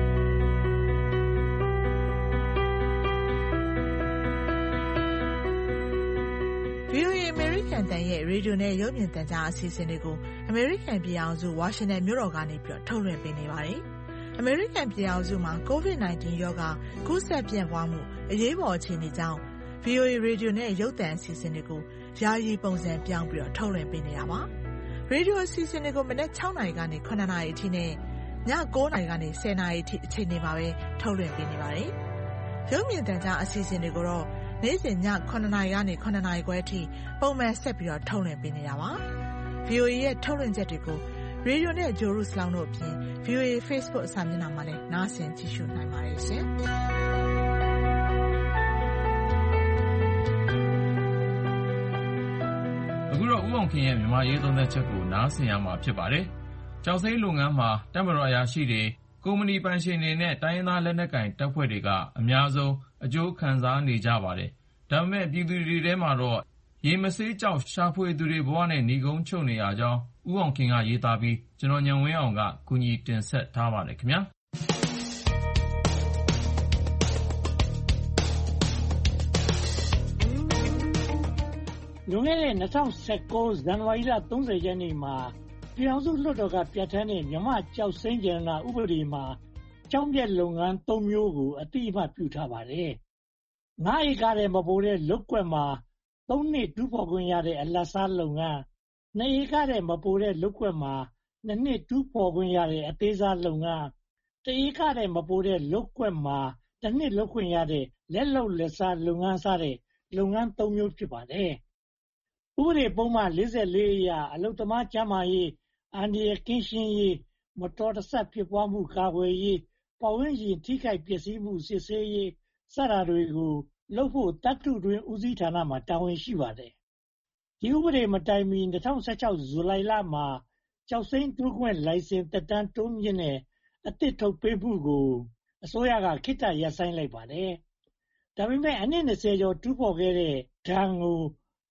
VOA အမေရိကန်တန်ရဲ့ရေဒီယိုနဲ့ရုပ်မြင်သံကြားအစီအစဉ်တွေကိုအမေရိကန်ပြည်အောင်စုဝါရှင်တန်မြို့တော်ကနေပြီးထုတ်လွှင့်ပေးနေပါတယ်။အမေရိကန်ပြည်အောင်စုမှာ ကိုဗစ် nineteen ရောဂါကူးစက်ပြန့်ပွားမှုအရေးပေါ်အခြေအနေကြောင့် VOA ရေဒီယိုနဲ့ရုပ်သံအစီအစဉ်တွေကိုယာယီပုံစံပြောင်းပြီးထုတ်လွှင့်ပေးနေတာပါ။ရေဒီယိုအစီအစဉ်တွေကိုမနက်၆နာရီကနေ၇နာရီအထိနဲ့ည၉နာရီကနေ၁၀နာရီအထိအချိန်တွေမှာပဲထုတ်လွှင့်ပေးနေပါတယ်။ရုပ်မြင်သံကြားအစီအစဉ်တွေကိုတော့နေ့စဉ်ည၇နာရီကနေ၇နာရီခွဲအထိပုံမှန်ဆက်ပြီးတော့ထုတ်လွှင့်ပေးနေတာပါ။ VOA ရဲ့ထုတ်လွှင့်ချက်တွေကိုရေဒီယိုနဲ့ဂျိုရုစလောင်းတို့အပြင် VOA Facebook စာမျက်နှာမှာလည်းနားဆင်ကြည့်ရှုနိုင်ပါတယ်ရှင်။အခုတော့ဦးအောင်ခင်ရဲ့မြန်မာရေးသုံးသက်ချက်ကိုနားဆင်ရမှာဖြစ်ပါတယ်။ကျောက်စိမ်းလုပ်ငန်းမှာတပ်မတော်အရာရှိတွေကုမ္ပဏီပိုင်ရှင်တွေနဲ့တိုင်းရင်းသားလက်နက်ကိုင်တပ်ဖွဲ့တွေကအများဆုံးအကျိုးခံစားနေကြပါတယ်။ဒါပေမဲ့ပြည်သူတွေထဲမှာတော့ရေမဆေးကျောက်ရှာဖွေသူတွေဘဝနဲ့နှီးကုန်းချုပ်နေရကြောင်းဦးအောင်ခင်ကရေးသားပြီးကျွန်တော်ဉာဏ်ဝင်းအောင်ကကူညီတင်ဆက်ထားပါတယ်ခင်ဗျာလွန်ခဲ့တဲ့၂၀၁၉ဇန်နဝါရီလ၃၀ရက်နေ့မှာပြည်ထောင်စုလွှတ်တော်ကပြဋ္ဌာန်းတဲ့မြန်မာ့ကျောက်စိမ်းရတနာဥပဒေမှာကျောက်မျက်လုပ်ငန်း၃မျိုးကိုအတိအမှတ်ပြုထားပါတယ်။ငါးဧကထက်မပိုတဲ့လုပ်ကွက်မှာသုံးနှစ်တူးဖော်ခွင့်ရတဲ့အလတ်စားလုပ်ငန်း၊နှစ်ဧကထက်မပိုတဲ့လုပ်ကွက်မှာနှစ်နှစ်တူးဖော်ခွင့်ရတဲ့အသေးစားလုပ်ငန်း၊တစ်ဧကထက်မပိုတဲ့လုပ်ကွက်မှာတစ်နှစ်လုပ်ခွင့်ရတဲ့လက်လုပ်လက်စားလုပ်ငန်းစတဲ့လုပ်ငန်း၃မျိုးဖြစ်ပါတယ်။ဥပဒေပုဒ်မ၄၄အရအလုပ်သမားကျန်းမာရေး၊အန္တရာယ်ကင်းရှင်းရေး၊မတော်တဆဖြစ်ပွားမှုကာကွယ်ရေး၊ပတ်ဝန်းကျင်ထိခိုက်ပျက်စီးမှုစစ်ဆေးရေးစတာတွေကိုလုပ်ဖို့သတ္တုတွင်းဦးစီးဌာနမှာတာဝန်ရှိပါတယ်။ဒီဥပဒေမတိုင်မီ၂၀၁၆ဇူလိုင်လမှာကျောက်စိမ်းတူးခွင့်လိုင်စင်သက်တမ်းတိုးမြှင့်တဲ့အသစ်ထုတ်ပေးမှုကိုအစိုးရကခေတ္တရပ်ဆိုင်းလိုက်ပါတယ်။ဒါပေမဲ့အနှစ်၂၀ကျော်တူးဖော်ခဲ့တဲ့ဒဏ်ကိုဖ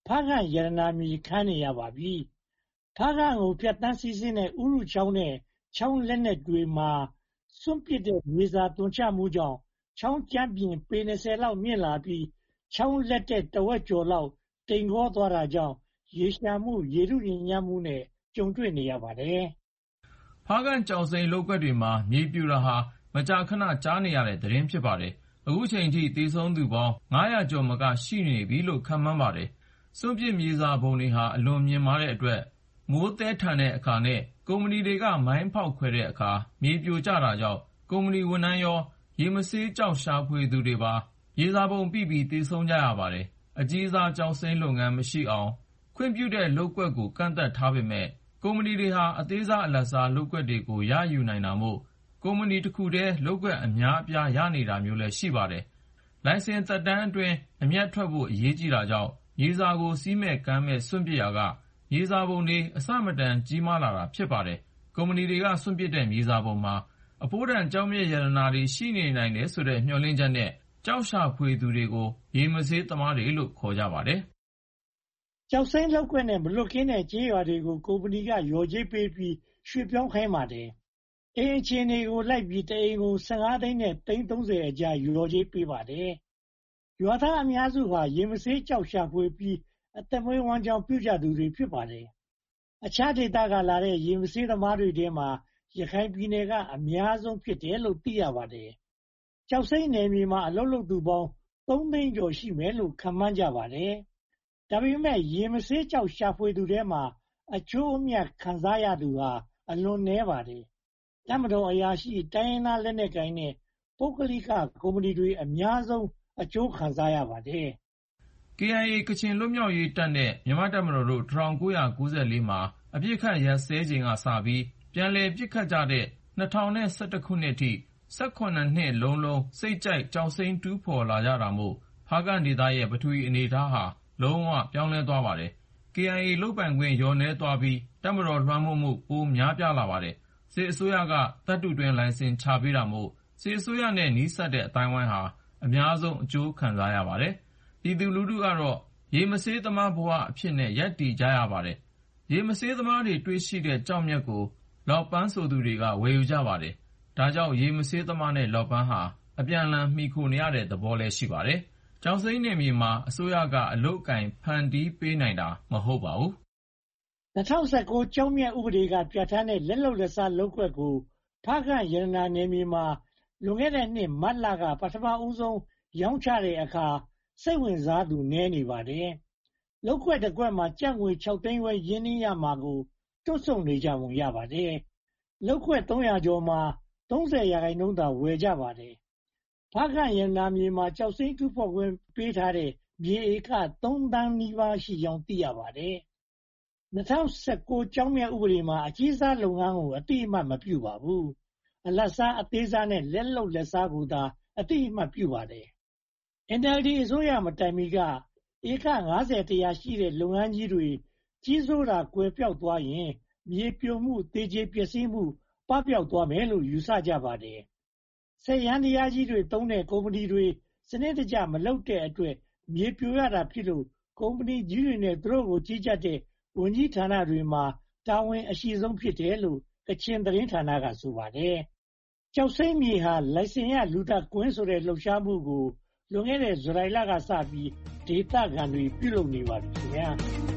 ဖားကန့်ရတနာမြေခံနေရပါပြီ။ဖားကန့်ကိုဖြတ်တန်းစီးဆင်းတဲ့ဥရုချောင်းနဲ့ချောင်းလက်နက်တွေမှာစွန့်ပစ်တဲ့မြေစာသွန်ချမှုကြောင့်ချောင်းကြမ်းပြင်ပေနှစ်ဆယ်လောက်မြင့်လာပြီးချောင်းလက်တဲ့တဝက်ကျော်လောက်တိမ်ကောသွားတာကြောင့်ရေရှာမှုရေထုညစ်ညမ်းမှုနဲ့ကြုံတွေ့နေရပါတယ်။ဖားကန့်ကျောက်စိမ်းလုပ်ကွက်တွေမှာမြေပြိုတာဟာမကြာခဏကြားနေရတဲ့သတင်းဖြစ်ပါတယ်။အခုချိန်ထိသေဆုံးသူပေါင်းငါးရာကျော်မကရှိနေပြီလို့ခန့်မှန်းပါတယ်။စွန့်ပစ်မြေစာပုံတွေဟာအလွန်မြင့်မားတဲ့အတွက်မိုးသည်းထန်တဲ့အခါနဲ့ကုမ္ပဏီတွေကမိုင်းဖောက်ခွဲတဲ့အခါမြေပြိုကျတာကြောင့်ကုမ္ပဏီဝန်ထမ်းရောရေမဆေးကျောက်ရှာဖွေသူတွေပါမြေစာပုံပိပြီးသေဆုံးကြရပါတယ်။အကြီးစားကျောက်စိမ်းလုပ်ငန်းမရှိအောင်ခွင့်ပြုတဲ့လုပ်ကွက်ကိုကန့်သတ်ထားပေမဲ့ကုမ္ပဏီတွေဟာအသေးစားအလတ်စားလုပ်ကွက်တွေကိုရယူနိုင်တာမို့ကုမ္ပဏီတစ်ခုတည်းလုပ်ကွက်အများအပြားရနေတာမျိုးလည်းရှိပါတယ်။လိုင်စင်သက်တမ်းအတွင်းအမြတ်ထွက်ဖို့အရေးကြီးတာကြောင့်မြေစာကိုစီးမဲ့ကမ်းမဲ့စွန့်ပစ်ရာကမြေစာပုံတွေအဆမတန်ကြီးမားလာတာဖြစ်ပါတယ်။ကုမ္ပဏီတွေကစွန့်ပစ်တဲ့မြေစာပုံမှာအဖိုးတန်ကျောက်မျက်ရတနာတွေရှိနေနိုင်တယ်ဆိုတဲ့မျှော်လင့်ချက်နဲ့ကျောက်ရှာဖွေသူတွေကိုရေမဆေးသမားတွေလို့ခေါ်ကြပါတယ်။ကျောက်စိမ်းလုပ်ကွက်နဲ့မလွတ်ကင်းတဲ့ကြေးရွာတွေကိုကုမ္ပဏီကရော်ကြေးပေးပြီးရွှေ့ပြောင်းခိုင်းပါတယ်။အိမ်အခြေအနေကိုလိုက်ပြီးတအိမ်ကိုဆယ့်ငါးသိန်းနဲ့သိန်းသုံးဆယ်အကြားရော်ကြေးပေးပါတယ်။ရွာသားအများစုဟာရေမဆေးကျောက်ရှာဖွေပြီးအသက်မွေးဝမ်းကြောင်းပြုကြသူတွေဖြစ်ပါတယ်။အခြားဒေသကလာတဲ့ရေမဆေးသမားတွေထဲမှာရခိုင်ပြည်နယ်ကအများဆုံးဖြစ်တယ်လို့သိရပါတယ်။ကျောက်စိမ်းနယ်မြေမှာအလုပ်လုပ်သူပေါင်းသုံးသိန်းကျော်ရှိမယ်လို့ခန့်မှန်းကြပါတယ်။ဒါပေမဲ့ရေမဆေးကျောက်ရှာဖွေသူထဲမှာအကျိုးအမြတ်ခံစားရသူဟာအလွန်နည်းပါတယ်။တပ်မတော်အရာရှိတိုင်းရင်းသားလက်နက်ကိုင်နဲ့ပုဂ္ဂလိကကုမ္ပဏီတွေအများဆုံးအကျိုးခံစားရပါတယ်။ကေအိုင်အေ ကချင်လွတ်မြောက်ရေးတပ်နဲ့မြန်မာ့တပ်မတော်တို့၁၉၉၄မှာအပစ်အခတ်ရပ်စဲချိန်ကစပြီးပြန်လည်ပစ်ခတ်ကြတဲ့၂၀၁၁ခုနှစ်အထိ၁၇နှစ်လုံးလုံးစိတ်ကြိုက်ကျောက်စိမ်းတူးဖော်လာကြတာမို့ဖားကန့်ဒေသရဲ့ပထဝီအနေအထားဟာလုံးဝပြောင်းလဲသွားပါတယ်။ ကေအိုင်အေ လုပ်ပိုင်ခွင့်လျော့နည်းသွားပြီးတပ်မတော်လွှမ်းမိုးမှုပိုများပြားလာပါတယ်။စစ်အစိုးရကသတ္တုတွင်းလိုင်စင်ချပေးတာမို့စစ်အစိုးရနဲ့နီးစပ်တဲ့အသိုင်းအဝိုင်းဟာအများဆုံးအကျိုးခံစားရပါတယ်။ပြည်သူလူထုကတော့ရေမဆေးသမားဘဝအဖြစ်နဲ့ရပ်တည်ကြရပါတယ်။ရေမဆေးသမားတွေတွေ့ရှိတဲ့ကျောက်မျက်ကိုလော့ပန်းဆိုသူတွေကဝယ်ယူကြပါတယ်။ဒါကြောင့်ရေမဆေးသမားနဲ့လော့ပန်းဟာအပြန်အလှန်မှီခိုနေရတဲ့သဘောလည်းရှိပါတယ်။ကျောက်စိမ်းနယ်မြေမှာအစိုးရကအလုပ်အကိုင်ဖန်တီးပေးနိုင်တာမဟုတ်ပါဘူး။၂၀၁၉ကျောက်မျက်ဥပဒေကပြဋ္ဌာန်းတဲ့လက်လုပ်လက်စားလုပ်ကွက်ကိုဖားကန့်ရတနာနယ်မြေမှာလွန်ခဲ့တဲ့နှစ်မတ်လကပထမဦးဆုံးရောင်းချတဲ့အခါစိတ်ဝင်စားသူနည်းနေပါတယ်။လုပ်ကွက်တစ်ကွက်မှာကျပ်ငွေခြောက်သိန်းခွဲရင်းနှီးရမှာကိုတွန့်ဆုတ်နေကြပုံရပါတယ်။လုပ်ကွက်သုံးရာကျော်မှာသုံးဆယ်ရာခိုင်နှုန်းသာဝယ်ကြပါတယ်။ဖားကန့်ရတနာမြေမှာကျောက်စိမ်းတူးဖော်ခွင့်ပေးထားတဲ့မြေဧကသုံးသန်းနီးပါးရှိကြောင်းသိရပါတယ်။၂၀၁၉ကျောက်မျက်ဥပဒေမှာအကြီးစားလုပ်ငန်းကိုအတိအမှတ်မပြုပါဘူး။အလတ်စားအသေးစားနဲ့လက်လုပ်လက်စားကိုသာအတိအမှတ်ပြုပါတယ်။ အန် အယ်လ် ဒီ အစိုးရမတိုင်မီကဧကငါးဆယ် တစ်ရာရှိတဲ့လုပ်ငန်းကြီးတွေကြီးစိုးတာကွယ်ပျောက်သွားရင်မြေပြိုမှုသေကျေပျက်စီးမှုပပျောက်သွားမယ်လို့ယူဆကြပါတယ်။စက်ယန္တရားကြီးတွေသုံးတဲ့ကုမ္ပဏီတွေစနစ်တကျမလုပ်တဲ့အတွက်မြေပြိုရတာဖြစ်လို့ကုမ္ပဏီကြီးတွေနဲ့သူတို့ကိုကြီးကြပ်တဲ့ဝန်ကြီးဌာနတွေမှာတာဝန်အရှိဆုံးဖြစ်တယ်လို့ကချင်သတင်းဌာနကဆိုပါတယ်။ကျောက်စိမ်းမြေဟာလိုင်စင်ရလူသတ်ကွင်းဆိုတဲ့လှုပ်ရှားမှုကိုလွန်ခဲ့တဲ့ဇူလိုင်လကစပြီးဒေသခံတွေပြုလုပ်နေပါပြီခင်ဗျာ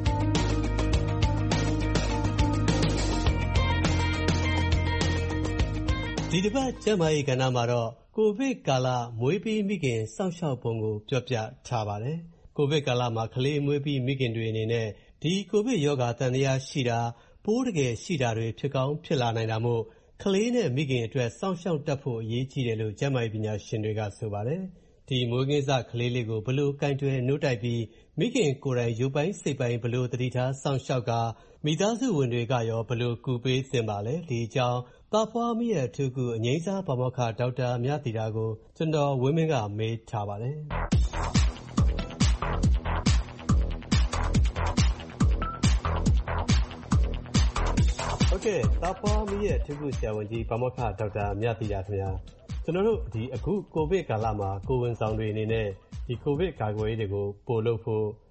ဒီတစ်ပတ်ကျန်းမာရေးကဏ္ဍမှာတော့ကိုဗစ်ကာလမွေးပြီးမိခင်စောင့်ရှောက်ပုံကိုပြောပြထားပါတယ်။ကိုဗစ်ကာလမှာကလေးမွေးပြီးမိခင်တွေအနေနဲ့ဒီကိုဗစ်ရောဂါသံသယရှိတာပိုးတကယ်ရှိတာတွေဖြစ်ကောင်းဖြစ်လာနိုင်တာမို့ကလေးနဲ့မိခင်အတွက်စောင့်ရှောက်တတ်ဖို့အရေးကြီးတယ်လို့ကျန်းမာရေးပညာရှင်တွေကဆိုပါတယ်။ဒီမွေးကင်းစကလေးလေးကိုဘယ်လိုကင်တွယ်နှုတ်တိုက်ပြီးမိခင်ကိုယ်တိုင်ရုပ်ပိုင်းစိတ်ပိုင်းဘယ်လိုသတိထားစောင့်ရှောက်ကမိသားစုဝင်တွေကရောဘယ်လိုကူပေးသင့်ပါလဲဒီအကြောင်းသားဖွားမိရဲ့အထူးကုအငိမ့်စားပါမောက္ခဒေါက်တာမြသီတာကိုကျွန်တော်ဝင်းမင်းကမေးထားပါတယ်။ဟုတ်ကဲ့သားဖွားမိရဲ့အထူးကုဆရာဝန်ကြီးပါမောက္ခဒေါက်တာမြသီတာခင်ဗျာကျွန်တော်တို့ဒီအခုကိုဗစ်ကာလမှာကိုဝန်ဆောင်တွေအနေနဲ့ဒီကိုဗစ်ကာကွယ်ရေးတွေကိုပို့လို့ဖို့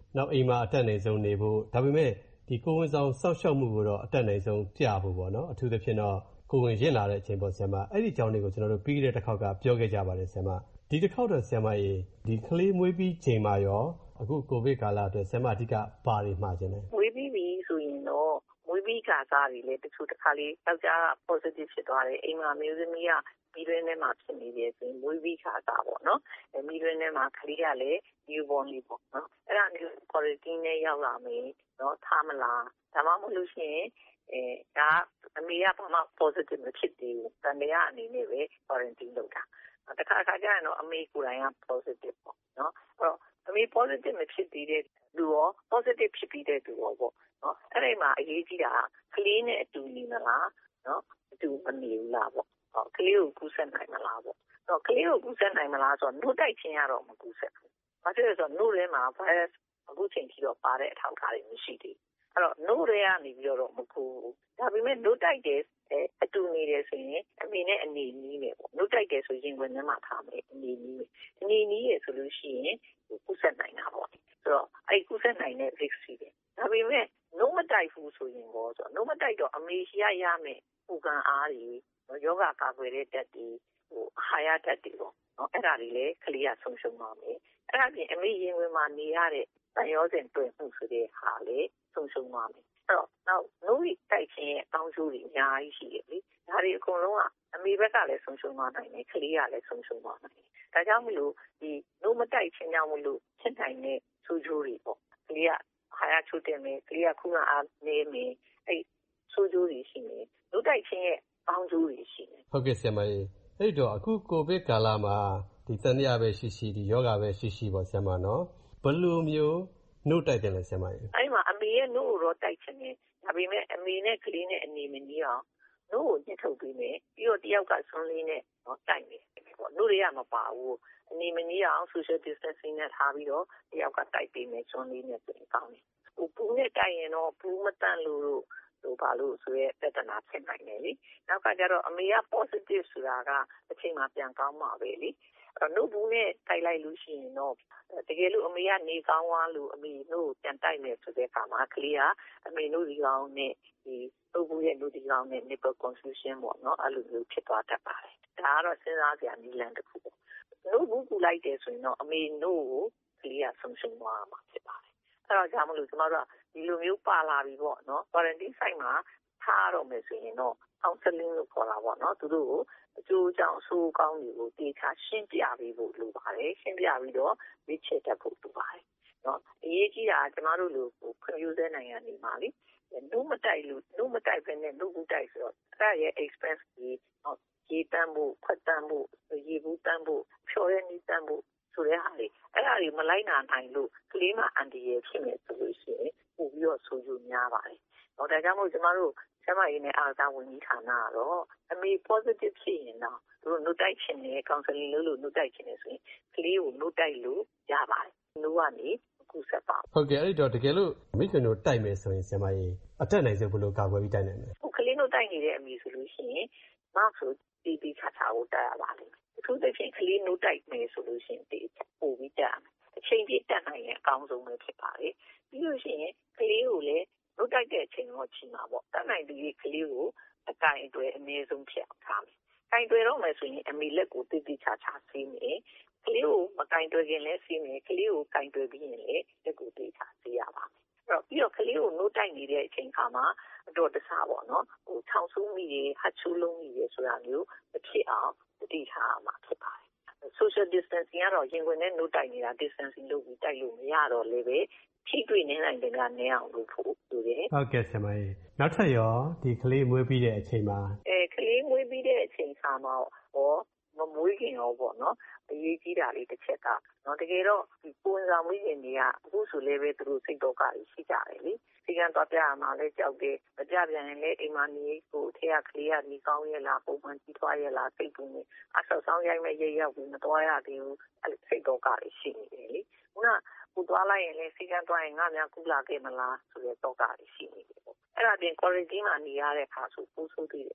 နောက်အိမ်မှာအတက်နိုင်ဆုံးနေဖို့ဒါပေမဲ့ဒီကိုဝင်ဆောင်စောင့်ရှောက်မှုကိုတော့အတက်နိုင်ဆုံးပြဖို့ပေါ့နော်အထူးသဖြင့်တော့ကိုဝင်ရင့်လာတဲ့အချိန်ပေါ့ဆရာမအဲ့ဒီအကြောင်းတွေကိုကျွန်တော်တို့ပြီးခဲ့တဲ့တစ်ခေါက်ကပြောခဲ့ကြပါတယ်ဆရာမဒီတစ်ခေါက်တော့ဆရာမရေဒီကလေးမွေးပြီးချိန်မှာရောအခုကိုဗစ်ကာလအတွက်ဆရာမအဓိကပါနေမှာခြင်းလဲမွေးပြီးပြီဆိုရင်တော့မွေးပြီးခါစားတွေလည်းတချို့တစ်ခါလေးယောက်ျား positive ဖြစ်သွားတယ်အိမ်မှာမျိုးသမီးကမိတွင်းထဲမှာဖြစ်နေတယ်ဆိုရင်မွေးပြီးခါစားပေါ့နော်အဲမိတွင်းထဲမှာကလေးကလည်း newborn လေးပေါ့နော်အဲ့ဒါမျိုး quarantine နဲ့ရောက်လာမယ်နော်ထားမလားဒါမှမဟုတ်လို့ရှိရင်အဲဒါအမေကဘာမှ positive မဖြစ်သေးဘူးတန်တရားအနေနဲ့ပဲ quarantine လုပ်တာတခါခါကျရင်တော့အမေကိုယ်တိုင်က positive ပေါ့နော်အဲ့တော့အမေ positive မဖြစ်သေးတဲ့လူရော positive ဖြစ်ပြီးတဲ့လူရောပေါ့နော်အဲ့ဒီမှာအရေးကြီးတာကလေးနဲ့အတူနေမလားနော်အတူမနေဘူးလားပေါ့ဟောကလေးကိုကူးစက်နိုင်မလားပေါ့တော့ကလေးကိုကူးစက်နိုင်မလားဆိုတော့နှုတ်တိုက်ခြင်းကတော့မကူးစက်ဘူးဘာဖြစ်လဲဆိုတော့နှုတ်ထဲမှာ virus အခုချိန်ထိတော့ပါတဲ့အထောက်အထားတွေမရှိသေးဘူးအဲ့တော့နှုတ်ထဲကနေပြီးတော့မကူဘူးဒါပေမဲ့နှုတ်တိုက်တယ်အတူနေတယ်ဆိုရင်အမေနဲ့အနေနီးမယ်ပေါ့နှုတ်တိုက်တယ်ဆိုရင်ဝင်ထဲမှာထားမယ်အနေနီးမယ်အနေနီးရဆိုလို့ရှိရင်ကူးစက်နိုင်တာပေါ့ဆိုတော့အဲ့ကူးစက်နိုင်တဲ့ risk ရှိတယ်ဒါပေမဲ့နှုတ်မတိုက်ဘူးဆိုရင်ရောဆိုတော့နှုတ်မတိုက်တော့အမေရှိရရမယ်ပူကန်အားတွေယောဂကာကွယ်တဲ့တက်တွေဟိုအာဟာရတက်တွေပေါ့နော်အဲ့ဒါတွေလည်းကလေးကဆုံးရှုံးပါမယ်အဲ့ဒါပြင်အမေရင်ဝင်မှာနေရတဲ့တန်ရောစင်တွေ့မှုဆိုတဲ့ဟာလည်းဆုံးရှုံးပါမယ်အဲ့တော့နောက်နှုတ်တိုက်ခြင်းရဲ့အကောင်းကျိုးတွေအများကြီးရှိတယ်လေဒါတွေအကုန်လုံးကအမေဘက်ကလည်းဆုံးရှုံးသွားနိုင်တယ်ကလေးကလည်းဆုံးရှုံးသွားနိုင်တယ်ဒါကြောင့်မလို့ဒီနှုတ်မတိုက်ခြင်းကြောင့်မလို့ဖြစ်နိုင်တဲ့ဆိုးကျိုးတွေပေါ့ကလေးကဟာရချိုးတယ်မယ်ကလေးကခုနအားနေမယ်အဲ့ဆိုးကျိုးတွေရှိနေနှုတ်တိုက်ခြင်းရဲ့ကောင်းကျိုးတွေရှိနေဟုတ်ကဲ့ဆရာမကြီးအဲ့တော့အခုကိုဗစ်ကာလမှာဒီသံသယပဲရှိရှိဒီယောဂပဲရှိရှိပေါ့ဆရာမနော်ဘယ်လိုမျိုးနှုတ်တိုက်တယ်လဲဆရာမကြီးအဲ့မှာအမေရဲ့နှုတ်ကိုတော့တိုက်ခြင်းနဲ့ဒါပေမဲ့အမေနဲ့ကလေးနဲ့အနေမနီးအောင်နှုတ်ကိုညှစ်ထုတ်ပြီးမယ်ပြီးတော့တယောက်ကဆွန်းလေးနဲ့တော့တိုက်မယ်ပေါ့နှုတ်တွေကမပါဘူးအနေမနီးအောင် social distancing နဲ့ထားပြီးတော့တယောက်ကတိုက်ပေးမယ်ဆွန်းလေးနဲ့ပြင်ကောင်းတယ်ဟိုပူနဲ့တိုက်ရင်တော့ပူမတန့်လို့လို့ဘာလို့ဆိုရဲပြဿနာဖြစ်နိုင်တယ်လေနောက်ကကျတော့အမေက positive ဆိုတာကအချိန်မှပြန်ကောင်းမှာပဲလေအဲ့တော့နှုတ်ဘူးနဲ့တိုက်လိုက်လို့ရှိရင်တော့တကယ်လို့အမေကနေကောင်းသွားလို့အမေနှုတ်ပြန်တိုက်မယ်ဆိုတဲ့အခါမှာကလေးကအမေနှုတ်ဒီကောင်းနဲ့ဒီနှုတ်ဘူးရဲ့နှုတ်ဒီကောင်းနဲ့ nipple confusion ပေါ့နော်အဲ့လိုမျိုးဖြစ်သွားတတ်ပါတယ်ဒါကတော့စဉ်းစားစရာနည်းလမ်းတစ်ခုပေါ့နှုတ်ဘူးကူလိုက်တယ်ဆိုရင်တော့အမေနှုတ်ကိုကလေးကဆုံးရှုံးသွားမှာဖြစ်ပါတယ်အဲ့တော့ကြောင့်မလို့ကျမတို့ကဒီလိုမျိုးပါလာပြီပေါ့နော် quarantine site မှာထားတော့မယ်ဆိုရင်တော့ counseling လို့ခေါ်တာပေါ့နော်သူတို့ကိုအကျိုးအကြောင်းအဆိုးကောင်းတွေကိုတေချာရှင်းပြပေးဖို့လိုပါတယ်ရှင်းပြပြီးတော့ဝိချစ်တတ်ဖို့လိုပါတယ်နော်အရေးကြီးတာကကျမတို့လိုခွင့်ပြုတဲ့နိုင်ငံတွေမှာလေနှုတ်မတိုက်လို့နှုတ်မတိုက်ဘဲနဲ့နှုတ်ဘူးတိုက်ဆိုတော့အဲ့ဒါရဲ့ expense ကြီးနော်ရေတန်းဖို့ခွက်တန်းဖို့ရေဘူးတန်းဖို့ဖြော်ရဲနီးတန်းဖို့ဆိုတဲ့ဟာတွေအဲ့ဒါတွေမလိုက်နာနိုင်လို့ကလေးမှအန်တီရဲ့ဖြစ်နေဆိုလို့ရှိရင်ပို့ပြီးတော့ဆိုးကျိုးများပါတယ်။ဟောဒါကြောင့်မို့ကျမတို့ဆရာမကြီးနဲ့အားသားဝန်ကြီးဌာနကတော့အမေ positive ဖြစ်ရင်တော့သူတို့နှုတ်တိုက်ခြင်းနဲ့ counseling လုပ်လို့နှုတ်တိုက်ခြင်းနဲ့ဆိုရင်ကလေးကိုနှုတ်တိုက်လို့ရပါတယ်။နှုတ်ကနေကူးစက်ပါဟုတ်ကဲ့အဲ့တော့တကယ်လို့မိခင်တို့တိုက်မယ်ဆိုရင်ဆရာမကြီးအတက်နိုင်ဆုံးဘယ်လိုကာကွယ်ပြီးတိုက်နိုင်မလဲ။ဟိုကလေးနှုတ်တိုက်နေတဲ့အမေဆိုလို့ရှိရင် mask ကိုတီးတီးချာချာကိုတိုက်ရပါလိမ့်မယ်။အထူးသဖြင့်ကလေးနှုတ်တိုက်မယ်ဆိုလို့ရှိရင်ဒီပို့ပြီးတက်ရမယ်။အချိန်ပြည့်တက်နိုင်ရင်အကောင်းဆုံးပဲဖြစ်ပါတယ်။ပြီးလို့ရှိရင်ကလေးကိုလည်းနှုတ်တိုက်တဲ့အချိန်တော့ချိန်ပါပေါ့တက်နိုင်တဲ့ကလေးကိုအကင်အတွဲအနည်းဆုံးဖြစ်အောင်ထားမယ်။ကင်တွဲတော့မယ်ဆိုရင်အမေလက်ကိုတီးတီးချာချာဆေးမယ်။ကလေးကိုမကင်တွဲခင်လည်းဆေးမယ်ကလေးကိုကင်တွဲပြီးရင်လည်းလက်ကိုတီးချာဆေးရပါမယ်။အဲ့တော့ပြီးတော့ကလေးကိုနှုတ်တိုက်နေတဲ့အချိန်ခါမှာအတော်တဆပေါ့နော်ဟိုချောင်းဆူးမိတွေဟတ်ချူးလုံးမိတွေဆိုတာမျိုးမဖြစ်အောင်တည်ထားမှာဖြစ်ပါတယ်။ social distancing ကတော့ရင်ခွင်နဲ့နှုတ်တိုက်နေတာ distancing လုပ်ပြီးတိုက်လို့မရတော့လည်းပဲထိတွေ့နေနိုင်တဲ့ကနေအောင်လုပ်ဖို့လိုတယ်ဟုတ်ကဲ့ဆရာမကြီးနောက်ထပ်ရောဒီကလေးမွေးပြီးတဲ့အချိန်မှာအဲကလေးမွေးပြီးတဲ့အချိန်ခါမှာဟောမမွေးခင်ရောပေါ့နော်အရေးကြီးတာလေးတစ်ချက်ကနော်တကယ်တော့ဒီပုံစံမွေးခင်တွေကအခုဆိုလည်းပဲသူတို့စိတ်တော့ကရှိကြတယ်လေဒီကံတော့ပြရမှာလဲကြောက်တယ်မပြပြန်ရင်လည်းအိမ်မှာနေကိုထဲကကလေးကနေကောင်းရဲ့လားပုံမှန်ကြီးထွားရဲ့လားစိတ်ပူနေအဆောက်ဆောင်ရိုက်မဲ့ရိပ်ရောက်ပြီးမတော်ရသေးဘူးအဲ့စိတ်တော့ကရှိနေတယ်လေခုနကိုသွားလိုက်ရင်လည်းစီကံသွားရင်ငါများကူလာခဲ့မလားဆိုတဲ့တော့ကရှိနေတယ်ပေါ့အဲ့ဒါပြင် quarantine မှာနေရတဲ့အခါဆိုပိုးဆိုးသေးတယ်ပေါ့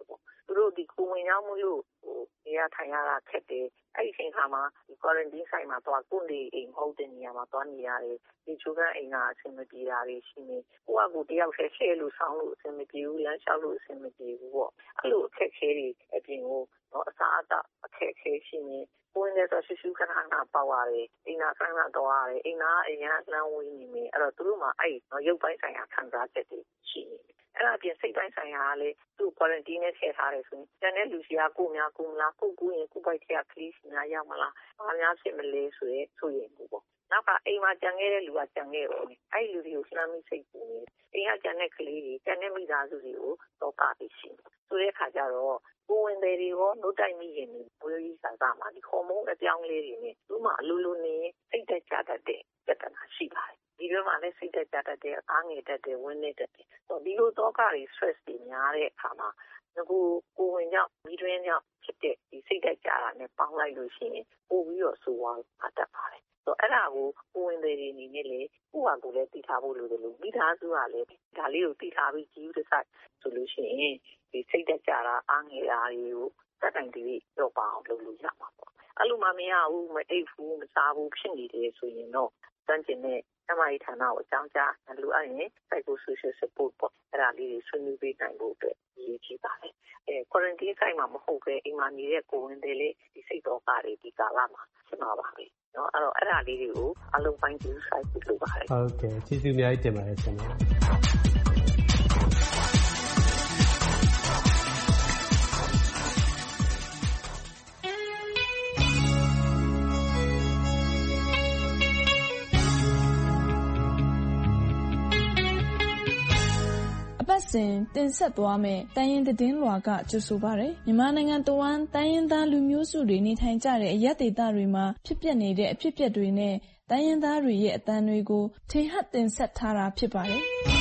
သူတို့ဒီကိုဝင်ရောက်မှုလို့ဟိုနေရာထိုင်ရတာခက်တယ်အဲ့ဒီအချိန်ခါမှာဒီ quarantine site မှာသွားကိုယ်နေအိမ်မဟုတ်တဲ့နေရာမှာသွားနေရတယ်ဒီချိုးကအိမ်ကအဆင်မပြေတာတွေရှိနေကိုကကိုတယောက်ဆဲရှဲလို့ဆောင်းလို့အဆင်မပြေဘူးလမ်းလျှောက်လို့အဆင်မပြေဘူးပေါ့အဲ့လိုအခက်အခဲတွေအပြင်ကိုတော့အစားအသောက်အခက်အခဲရှိနေကိုယ်နဲ့ဆိုရှူရှူခဏခဏပေါက်ရတယ်အိမ်နာဆန်းဆန်းတော့ရတယ်အိမ်နာအရင်ကလမ်းဝေးနေမယ်အဲ့တော့သူတို့မှအဲ့တော့ရုပ်ပိုင်းဆိုင်ရာခံစားချက်တွေရှိနေတယ်အဲ့ဒါအပြင်စိတ်ပိုင်းဆိုင်ရာကလည်းသူ့ quarantine နဲ့ထည့်ထားတယ်ဆိုရင်ကျန်တဲ့လူစီကကိုများကိုမလားကိုကူရင်ကိုပိုက်ထက်ကကလေးစီများရောက်မလားဘာများဖြစ်မလဲဆိုရဲဆိုရင်ဘူးပေါ့နောက်ကအိမ်မှာကြံခဲ့တဲ့လူကကြံခဲ့တော့အဲ့လူတွေကိုလှမ်းပြီးစိတ်ပူနေအိမ်ကကြံတဲ့ကလေးတွေကြံတဲ့မိသားစုတွေကိုတော့ပါပြီးရှိတယ်ဆိုတဲ့အခါကျတော့ကိုဝင်တယ်တွေရောနှုတ်တိုက်မိရင်ဝေးကြီးစားစားမှာဒီဟော်မုန်းအပြောင်းလေးတွေနဲ့သူ့မှာအလိုလိုနေစိတ်သက်ကြတတ်တဲ့ပြဿနာရှိပါတယ်ဒီလိုမှလည်းစိတ်သက်ကြတတ်တဲ့အားငယ်တတ်တဲ့ဝင်းနေတတ်တဲ့ဆိုဒီလိုတော့ကတွေ stress တွေများတဲ့အခါမှာငကူကိုဝင်ကြောင့်ဒီတွင်းကြောင့်ဖြစ်တဲ့ဒီစိတ်သက်ကြတာနဲ့ပေါင်းလိုက်လို့ရှိရင်ပို့ပြီးတော့ဆိုးဝါးမှာတတ်ပါတယ်ဆိုအဲ့ဒါကိုကိုဝင်တွေအနေနဲ့လေကိုယ့်ဟာကိုယ်လည်းသိထားဖို့လိုတယ်လို့မိသားစုကလည်းဒါလေးကိုသိထားပြီးကြည့်ဥဒဆိုင်ဆိုလို့ရှိရင်ဒီစိတ်သက်ကြတာအားငယ်တာတွေကိုစက်တိုင်တီတော့ပါအောင်လုပ်လို့ရမှာပေါ့အဲ့လိုမှမရဘူးမအိပ်ဘူးမစားဘူးဖြစ်နေတယ်ဆိုရင်တော့စမ်းကျင်တဲ့အမရီဌာနကိုအကြောင်းကြားလိုအပ်ရင် psychosocial support ပေါ့အဲ့ဒါလေးတွေဆွေးနွေးပေးနိုင်ဖို့အတွက်ရည်ကြီးပါတယ်အဲ quarantine site မှာမဟုတ်ပဲအိမ်မှာနေတဲ့ကိုဝင်တယ်လေဒီစိတ်တော်ကတွေဒီကာလမှာဖြစ်မှာပါပဲနော်အဲ့တော့အဲ့ဒါလေးတွေကိုအလုံးပိုင်းကျူးဆိုင်ပြီးလုပ်ပါတယ်ဟုတ်ကဲ့ကျေးဇူးအများကြီးတင်ပါတယ်ဆရာပတ်စဉ်တင်ဆက်သွားမယ်တိုင်းရင်းသတင်းလွှာကကြိုဆိုပါရယ်မြန်မာနိုင်ငံတဝန်းတိုင်းရင်းသားလူမျိုးစုတွေနေထိုင်ကြတဲ့အရပ်ဒေသတွေမှာဖြစ်ပျက်နေတဲ့အဖြစ်အပျက်တွေနဲ့တိုင်းရင်းသားတွေရဲ့အသံတွေကိုထင်ဟပ်တင်ဆက်ထားတာဖြစ်ပါတယ်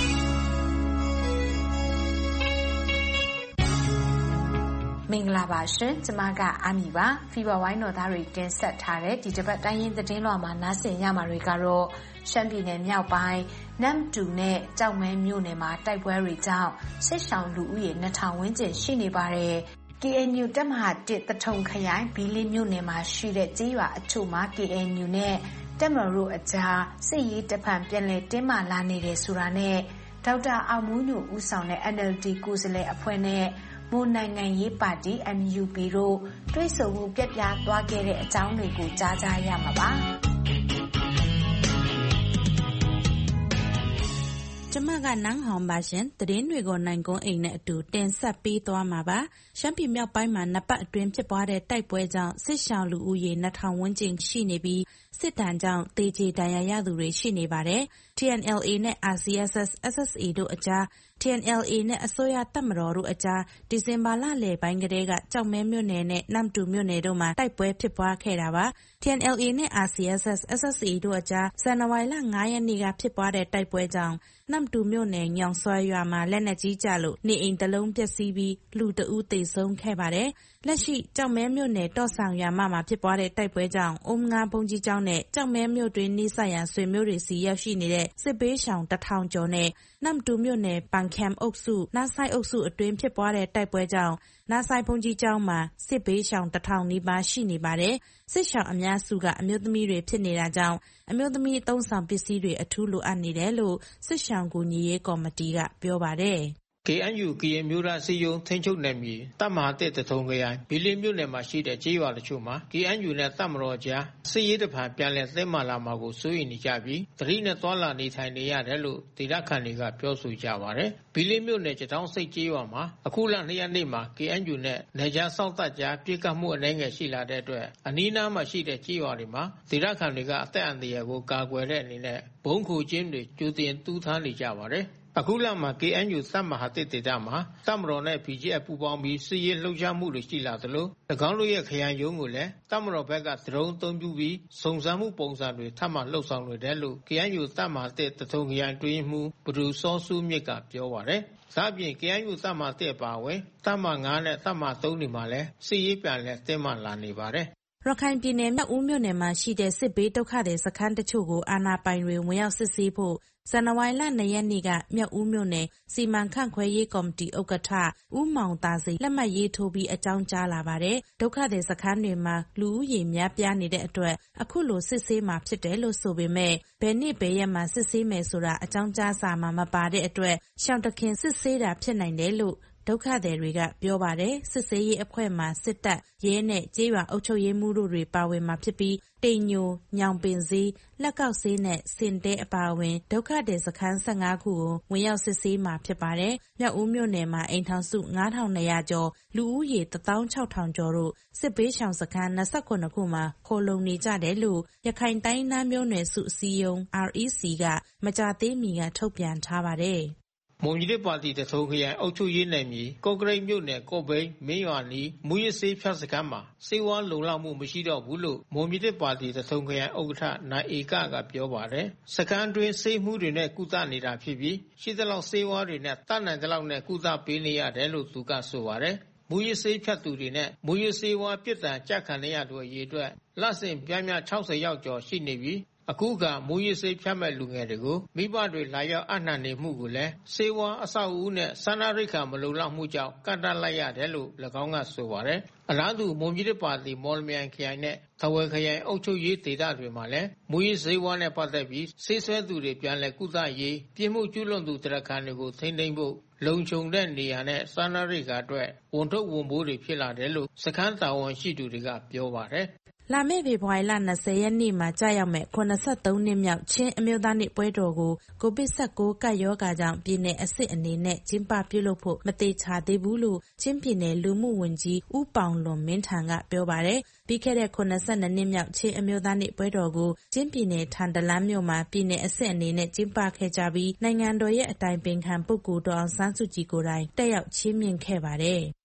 မင်္ဂလာပါရှင်ကျမကအာမီပါဖီဗာဝိုင်းတော်သားတွေတင်ဆက်ထားတဲ့ဒီတစ်ပတ်တိုင်းရင်းသတင်းလွှာမှာနားဆင်ရမှာတွေကတော့ရှမ်းပြည်နယ်မြောက်ပိုင်းနမ်တူနဲ့ကြောက်မဲမြို့နယ်မှာတိုက်ပွဲတွေကြောင့်စစ်ရှောင်လူဦးရေနှစ်ထောင်ဝန်းကျင်ရှိနေပါတယ် K N U တပ်မဟာတစ်တထုံခရိုင်ဘီလီမြို့နယ်မှာရှိတဲ့ကျေးရွာအချို့မှာ K N U နဲ့တပ်မတော်အကြားစစ်ရေးတဖန်ပြန်လည်တင်းမာလာနေတယ်ဆိုတာနဲ့ဒေါက်တာအောင်မိုးညိုဦးဆောင်တဲ့ N L D ကိုယ်စားလှယ်အဖွဲ့နဲ့မွန်နိုင်ငံရေးပါတီ M U P တို့တွေ့ဆုံမှုပြတ်ပြားသွားခဲ့တဲ့အကြောင်းတွေကိုကြားကြရမှာပါကျမကနန်းဟောင်ပါရှင်သတင်းတွေကိုနိုင်ကုန်းအိမ်နဲ့အတူတင်ဆက်ပေးသွားမှာပါရှမ်းပြည်မြောက်ပိုင်းမှာနှစ်ပတ်အတွင်းဖြစ်ပွားတဲ့တိုက်ပွဲကြောင့်စစ်ရှောင်လူဦးရေနှစ်ထောင်ဝန်းကျင်ရှိနေပြီးစစ်တမ်းကြောင့်တေကျေဒဏ်ရာရသူတွေရှိနေပါတယ် T N L A နဲ့ R C S S S S A တို့အကြား T N L A နဲ့အစိုးရတပ်မတော်တို့အကြားဒီဇင်ဘာလလယ်ပိုင်းကတည်းကကြောက်မဲမြို့နယ်နဲ့နမ်တူမြို့နယ်တို့မှာတိုက်ပွဲဖြစ်ပွားခဲ့တာပါ T N L A နဲ့ R C S S S S A တို့အကြားဇန်နဝါရီလ၅ရက်နေ့ကဖြစ်ပွားတဲ့တိုက်ပွဲကြောင့်နမ်တူမြို့နယ်ညောင်ဆွဲရွာမှာလက်နက်ကြီးကျလို့နေအိမ်တစ်လုံးပျက်စီးပြီးလူတဦးသေဆုံးခဲ့ပါတယ်လက်ရှိကြောက်မဲမြို့နယ်တော့ဆောင်ရွာမှာဖြစ်ပွားတဲ့တိုက်ပွဲကြောင့်အုံငါဘုံကြီးကျောင်းနဲ့ကြောက်မဲမြို့တွင်နေဆိုင်ရာဆွေမျိုးတွေစီရောက်ရှိနေတဲ့စစ်ပေးရှောင်တစ်ထောင်ကျော်နဲ့နမ်တူမြို့နယ်ပန်ခမ်အုပ်စုနာဆိုင်အုပ်စုအတွင်းဖြစ်ပွားတဲ့တိုက်ပွဲကြောင့်နာဆိုင်ဘုံကြီးကျောင်းမှာစစ်ပေးရှောင်တစ်ထောင်နီးပါးရှိနေပါတယ်စစ်ရှောင်အများစုကအမျိုးသမီးတွေဖြစ်နေတာကြောင့်အမျိုးသမီးအသုံးဆောင်ပစ္စည်းတွေအထူးလိုအပ်နေတယ်လို့စစ်ရှောင်ကူညီရေးကော်မတီကပြောပါတယ် K N U ကရင်မျိုးသားစီယုံထိန်းချုပ်နယ်မြေတပ်မဟာတစ်တထုံခရိုင်ဘီလီမြို့နယ်မှာရှိတဲ့ကျေးရွာတချို့မှာ K N U နဲ့တပ်မတော်ကြားစစ်ရေးတဖန်ပြန်လည်သိမ်းမာလာမှာကိုစိုးရိမ်နေကြပြီးသတိနဲ့တွာလာနေထိုင်နေရတယ်လို့ဒေသခံတွေကပြောဆိုကြပါတယ်။ဘီလီမြို့နယ်ကျတောင်းစိတ်ကျေးရွာမှာအခုလနှစ်ရက်နေ့မှာ K N U နဲ့နယ်ခြားစောင့်တပ်ကြားပြစ်ခတ်မှုအနေငယ်ရှိလာတဲ့အတွက်အနီးနားမှာရှိတဲ့ကျေးရွာတွေမှာဒေသခံတွေကအသက်အန္တရာယ်ကိုကာကွယ်တဲ့အနေနဲ့ဘုံခိုကျင်းတွေကျူတင်တူးထားနေကြပါတယ်။အခုလမှာ K N U တပ်မဟာတစ်ဒေသမှာတပ်မတော်နဲ့ P G F ပူးပေါင်းပြီးစစ်ရေးလှုပ်ရှားမှုတွေရှိလာသလို၎င်းတို့ရဲ့ခရိုင်ရုံးကိုလည်းတပ်မတော်ဘက်ကဒရုန်းအသုံးပြုပြီးစုံစမ်းမှုပုံစံတွေထပ်မံလှုပ်ဆောင်နေတယ်လို့ K N U တပ်မဟာတစ်တထုံခရိုင်တွင်းမှုဘဒူစောစုမြစ်ကပြောပါတယ်။ဒါ့အပြင် K N U တပ်မဟာတစ်အပါအဝင်တပ်မဟာငါးနဲ့တပ်မဟာသုံးတွေမှာလည်းစစ်ရေးပြန်လည်တင်းမာလာနေပါတယ်။ရခိုင်ပြည်နယ်မြောက်ဦးမြို့နယ်မှာရှိတဲ့စစ်ဘေးဒုက္ခသည်စခန်းတချို့ကိုအာဏာပိုင်တွေဝင်ရောက်စစ်ဆေးဖို့ဇန်နဝါရီလ၂ရက်နေ့ကမြောက်ဦးမြို့နယ်စီမံခန့်ခွဲရေးကော်မတီဥက္ကဋ္ဌဦးမောင်သာစိန်လက်မှတ်ရေးထိုးပြီးအကြောင်းကြားလာပါတယ်။ဒုက္ခသည်စခန်းတွေမှာလူဦးရေများပြားနေတဲ့အတွက်အခုလိုစစ်ဆေးမှာဖြစ်တယ်လို့ဆိုပေမဲ့ဘယ်နေ့ဘယ်ရက်မှာစစ်ဆေးမယ်ဆိုတာအကြောင်းကြားစာမှာမပါတဲ့အတွက်ရှောင်တခင်စစ်ဆေးတာဖြစ်နိုင်တယ်လို့ဒုက္ခသည်တွေကပြောပါတယ်စစ်ဆေးရေးအဖွဲ့မှာစစ်တပ်ရဲနဲ့ကျေးရွာအုပ်ချုပ်ရေးမှူးတို့တွေပါဝင်မှာဖြစ်ပြီးတိမ်ညိုညောင်ပင်စည်းလက်ကောက်ဆေးနဲ့စင်တဲအပါအဝင်ဒုက္ခသည်စခန်း၁၅ခုကိုဝင်ရောက်စစ်ဆေးမှာဖြစ်ပါတယ်မြောက်ဦးမြို့နယ်မှာအိမ်ထောင်စု၅ထောင်၂ရာကျော်လူဦးရေတစ်သောင်း၆ထောင်ကျော်တို့စစ်ဘေးရှောင်စခန်း၂၇ခုမှာခိုလုံနေကြတယ်လို့ရခိုင်တိုင်းသားမျိုးနွယ်စုအစည်းအရုံး R E C ကမကြသေးမီကထုတ်ပြန်ထားပါတယ်မွန်ပြည်သစ်ပါတီတထုံခရိုင်အုပ်ချုပ်ရေးနယ်မြေကော့ကရိတ်မြို့နယ်ကော့ဘိန်းမင်းရွာနီးမူရစေးဖြတ်စခန်းမှာစေဝါလုံလောက်မှုမရှိတော့ဘူးလို့မွန်ပြည်သစ်ပါတီတထုံခရိုင်ဥက္ကဋ္ဌနိုင်ဧကကပြောပါတယ်စခန်းတွင်စေးမှုတွေနဲ့ကုသနေတာဖြစ်ပြီးရှိသလောက်စေဝါတွေနဲ့တတ်နိုင်သလောက်နဲ့ကုသပေးနေရတယ်လို့သူကဆိုပါတယ်မူရစေးဖြတ်သူတွေနဲ့မူရစေးဝါပြစ်ဒဏ်ကြခံရတဲ့အရေးအတွက်လက်ဆင့်ပြင်းပြ၆၀ယောက်ကျော်ရှိနေပြီးအခုကမူရစေးဖြတ်မဲ့လူငယ်တွေကိုမိဘတွေလာရောက်အနှံ့နေမှုကိုလည်းစေဝါအဆောက်အဦနဲ့စာနာရိက္ခာမလုံလောက်မှုကြောင့်ကန့်တတ်လိုက်ရတယ်လို့၎င်းကဆိုပါတယ်။အလားတူမွန်ပြည်သစ်ပါတီမော်လမြိုင်ခရိုင်နဲ့ထဝယ်ခရိုင်အုပ်ချုပ်ရေးဒေသတွေမှာလည်းမူရစေးဝါနဲ့ပတ်သက်ပြီးဆေးဆွဲသူတွေပြန်လည်ကုသရေးပြည်မှုကျူးလွန်သူတရားခံတွေကိုထိန်းသိမ်းဖို့လုံခြုံတဲ့နေရာနဲ့စာနာရိက္ခာအတွက်ဝန်ထုတ်ဝန်ပိုးတွေဖြစ်လာတယ်လို့စခန်းတာဝန်ရှိသူတွေကပြောပါတယ်။လာမယ့်ဖေဖော်ဝါရီလ၂၀ရက်နေ့မှာကြာရောက်မဲ့၇၃နှစ်မြောက်ချင်းအမျိုးသားနေ့ပွဲတော်ကိုကိုဗစ်၁၉ကပ်ရောဂါကြောင့်ပြည်내အစစ်အနေနဲ့ကျင်းပပြုလုပ်ဖို့မသေးချာသေးဘူးလို့ချင်းပြည်နယ်လူမှုဝန်ကြီးဦးပေါင်လွန်မင်းထံကပြောပါတယ်။ပြီးခဲ့တဲ့၇၂နှစ်မြောက်ချင်းအမျိုးသားနေ့ပွဲတော်ကိုချင်းပြည်နယ်ထန်တလန်းမြို့မှာပြည်내အစစ်အနေနဲ့ကျင်းပခဲ့ကြပြီးနိုင်ငံတော်ရဲ့အတိုင်ပင်ခံပုဂ္ဂိုလ်ဒေါ်အောင်ဆန်းစုကြည်ကိုယ်တိုင်တက်ရောက်ချီးမြှင့်ခဲ့ပါတယ်။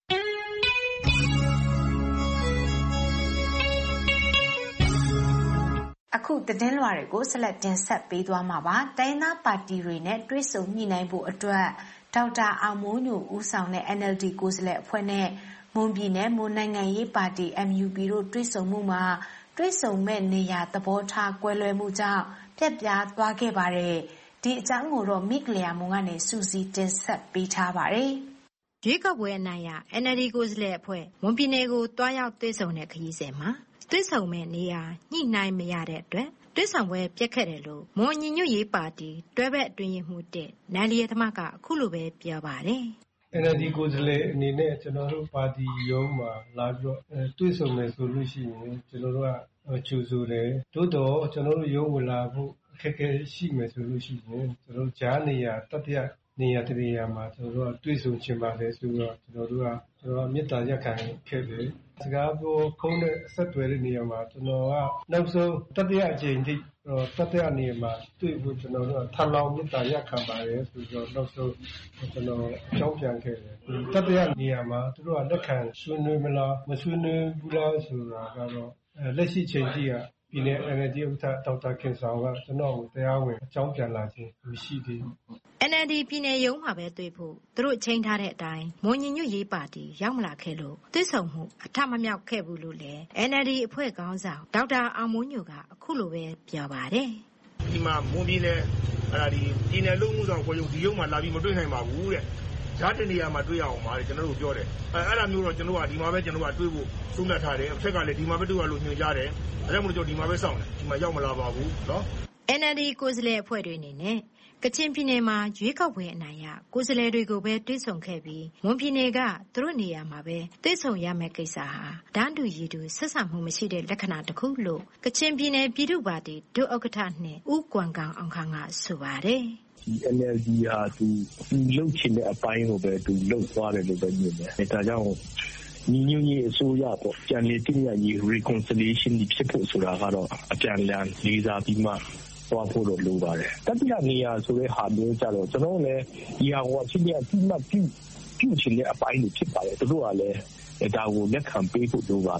အခုသတင်းလွှာတွေကိုဆက်လက်တင်ဆက်ပေးသွားမှာပါ။တိုင်းသားပါတီတွေနဲ့တွဲဆုံညှိနှိုင်းဖို့အတွက်ဒေါက်တာအောင်မိုးညိုဦးဆောင်တဲ့ N L D ကိုယ်စားလှယ်အဖွဲ့နဲ့မွန်ပြည်နယ်မွန်နိုင်ငံရေးပါတီ M U P တို့တွဲဆုံမှုမှာတွဲဆုံမဲ့နေရာသဘောထားကွဲလွဲမှုကြောင့်ပြက်ပြားသွားခဲ့ပါတယ်။ဒီအကြောင်းကိုတော့မိကလျာမွန်ကနေစူးစီးတင်ဆက်ပေးထားပါတယ်။ရွေးကောက်ပွဲအနိုင်ရ N L D ကိုယ်စားလှယ်အဖွဲ့မွန်ပြည်နယ်ကိုတွားရောက်တွဲဆုံတဲ့ခရီးစဉ်မှာတွဲဆုံမဲ့နေရာညှိနှိုင်းမရတဲ့အတွက်တွဲဆောင်ပွဲပြက်ခဲ့တယ်လို့မွန်ညီညွတ်ရေးပါတီတွဲဘက်အတွင်းရေးမှူးတဲ့နိုင်လျက်သမကအခုလိုပဲပြောပါတယ်။ N L D ကိုယ်စားလှယ်အနေနဲ့ကျွန်တော်တို့ပါတီရုံးမှာလာပြီးတော့တွဲဆုံမယ်ဆိုလို့ရှိရင်ကျွန်တော်တို့ကကြိုဆိုတယ်။သို့တော့ကျွန်တော်တို့ရုံးဝင်လာဖို့အခက်အခဲရှိမယ်ဆိုလို့ရှိရင်ကျွန်တော်တို့ကြားနေရာတတိယနေရာတနေရာမှာကျွန်တော်တို့ကတွဲဆုံချင်ပါတယ်ဆိုတော့ကျွန်တော်တို့ကကျွန်တော်မေတ္တာရပ်ခံခဲ့တယ်။စကားပြောခုံးတဲ့အဆက်တွေတဲ့နေရာမှာကျွန်တော်ကနောက်ဆုံးတတိယအကြိမ်ထိတတိယနေရာမှာတွေ့ဖို့ကျွန်တော်တို့ထပ်လောင်းမေတ္တာရပ်ခံပါတယ်ဆိုတော့နောက်ဆုံးကျွန်တော်အကြောင်းပြန်ခဲ့တယ်။တတိယနေရာမှာသူတို့ကလက်ခံဆွေးနွေးမလားမဆွေးနွေးဘူးလားဆိုတာကတော့လက်ရှိချိန်ကြီးကပြည်내 N L D ဥက္ကဋ္ဌဒေါက်တာခင်ဆောင်ကကျွန်တော်ကိုတရားဝင်အကြောင်းပြန်လာခြင်းမရှိသေးဘူး။ N L D ပြည်နယ်ရုံးမှာပဲတွေ့ဖို့သူတို့ချိန်ထားတဲ့အတိုင်းမွန်ညီညွတ်ရေးပါတီရောက်မလာခဲ့လို့သိဆုံမှုအထမမြောက်ခဲ့ဘူးလို့လည်း N L D အဖွဲ့ခေါင်းဆောင်ဒေါက်တာအောင်မိုးညိုကအခုလိုပဲပြောပါတယ်။ဒီမှာမွန်ပြည်နယ်အဲ့ဒါဒီပြည်နယ်လုံးမှုဆောင်ကိုရုံဒီရုံးမှာလာပြီးမတွေ့နိုင်ပါဘူးတဲ့။ဓာတ်တနေရာမှာတွေ့ရအောင်ပါကျွန်တော်တို့ပြောတယ်။အဲအဲ့ဒါမျိုးတော့ကျွန်တော်ကဒီမှာပဲကျွန်တော်ကတွေ့ဖို့သုံးသပ်ထားတယ်။အထက်ကလည်းဒီမှာပဲတွေ့ရလို့ညွှန်ကြားတယ်။အဲဒါမှမဟုတ်ကျွန်တော်ဒီမှာပဲစောင့်တယ်။ဒီမှာရောက်မလာပါဘူးနော်။ N L D ကိုယ်စားလှယ်အဖွဲ့တွေအနေနဲ့ကချင်ပြည်နယ်မှာရွေးကောက်ပွဲအနိုင်ရကိုယ်စားလှယ်တွေကိုပဲတွဲဆုံခဲ့ပြီးမွန်ပြည်နယ်ကသူတို့နေရာမှာပဲတွဲဆုံရမယ့်ကိစ္စဟာတန်းတူရည်တူဆက်ဆံမှုမရှိတဲ့လက္ခဏာတစ်ခုလို့ကချင်ပြည်နယ်ပြည်သူ့ပါတီဒုဥက္ကဋ္ဌနှင့်ဦးကွမ်ကောင်အောင်ခန့်ကဆိုပါတယ်ဒီ N L D ဟာသူသူလှုပ်ချင်တဲ့အပိုင်းကိုပဲသူလှုပ်သွားတယ်လို့ပဲမြင်တယ်။ဒါကြောင့်ညီညွတ်ရေးအစိုးရပေါ့ကြံလေတည်ရရေး reconciliation ဒီဖြစ်ဖို့ဆိုတာကတော့အပြန်အလှန်လေးစားပြီးမှသွားဖို့တော့လိုပါတယ်။တတိယနေရာဆိုတဲ့ဟာမျိုးကြတော့ကျွန်တော်လည်းဒီဟာကိုအချင်းချင်းအမှတ်ပြုပြုချင်တဲ့အပိုင်းတွေဖြစ်ပါတယ်။သူတို့ကလည်းဒါကိုလက်ခံပေးဖို့လိုပါတယ်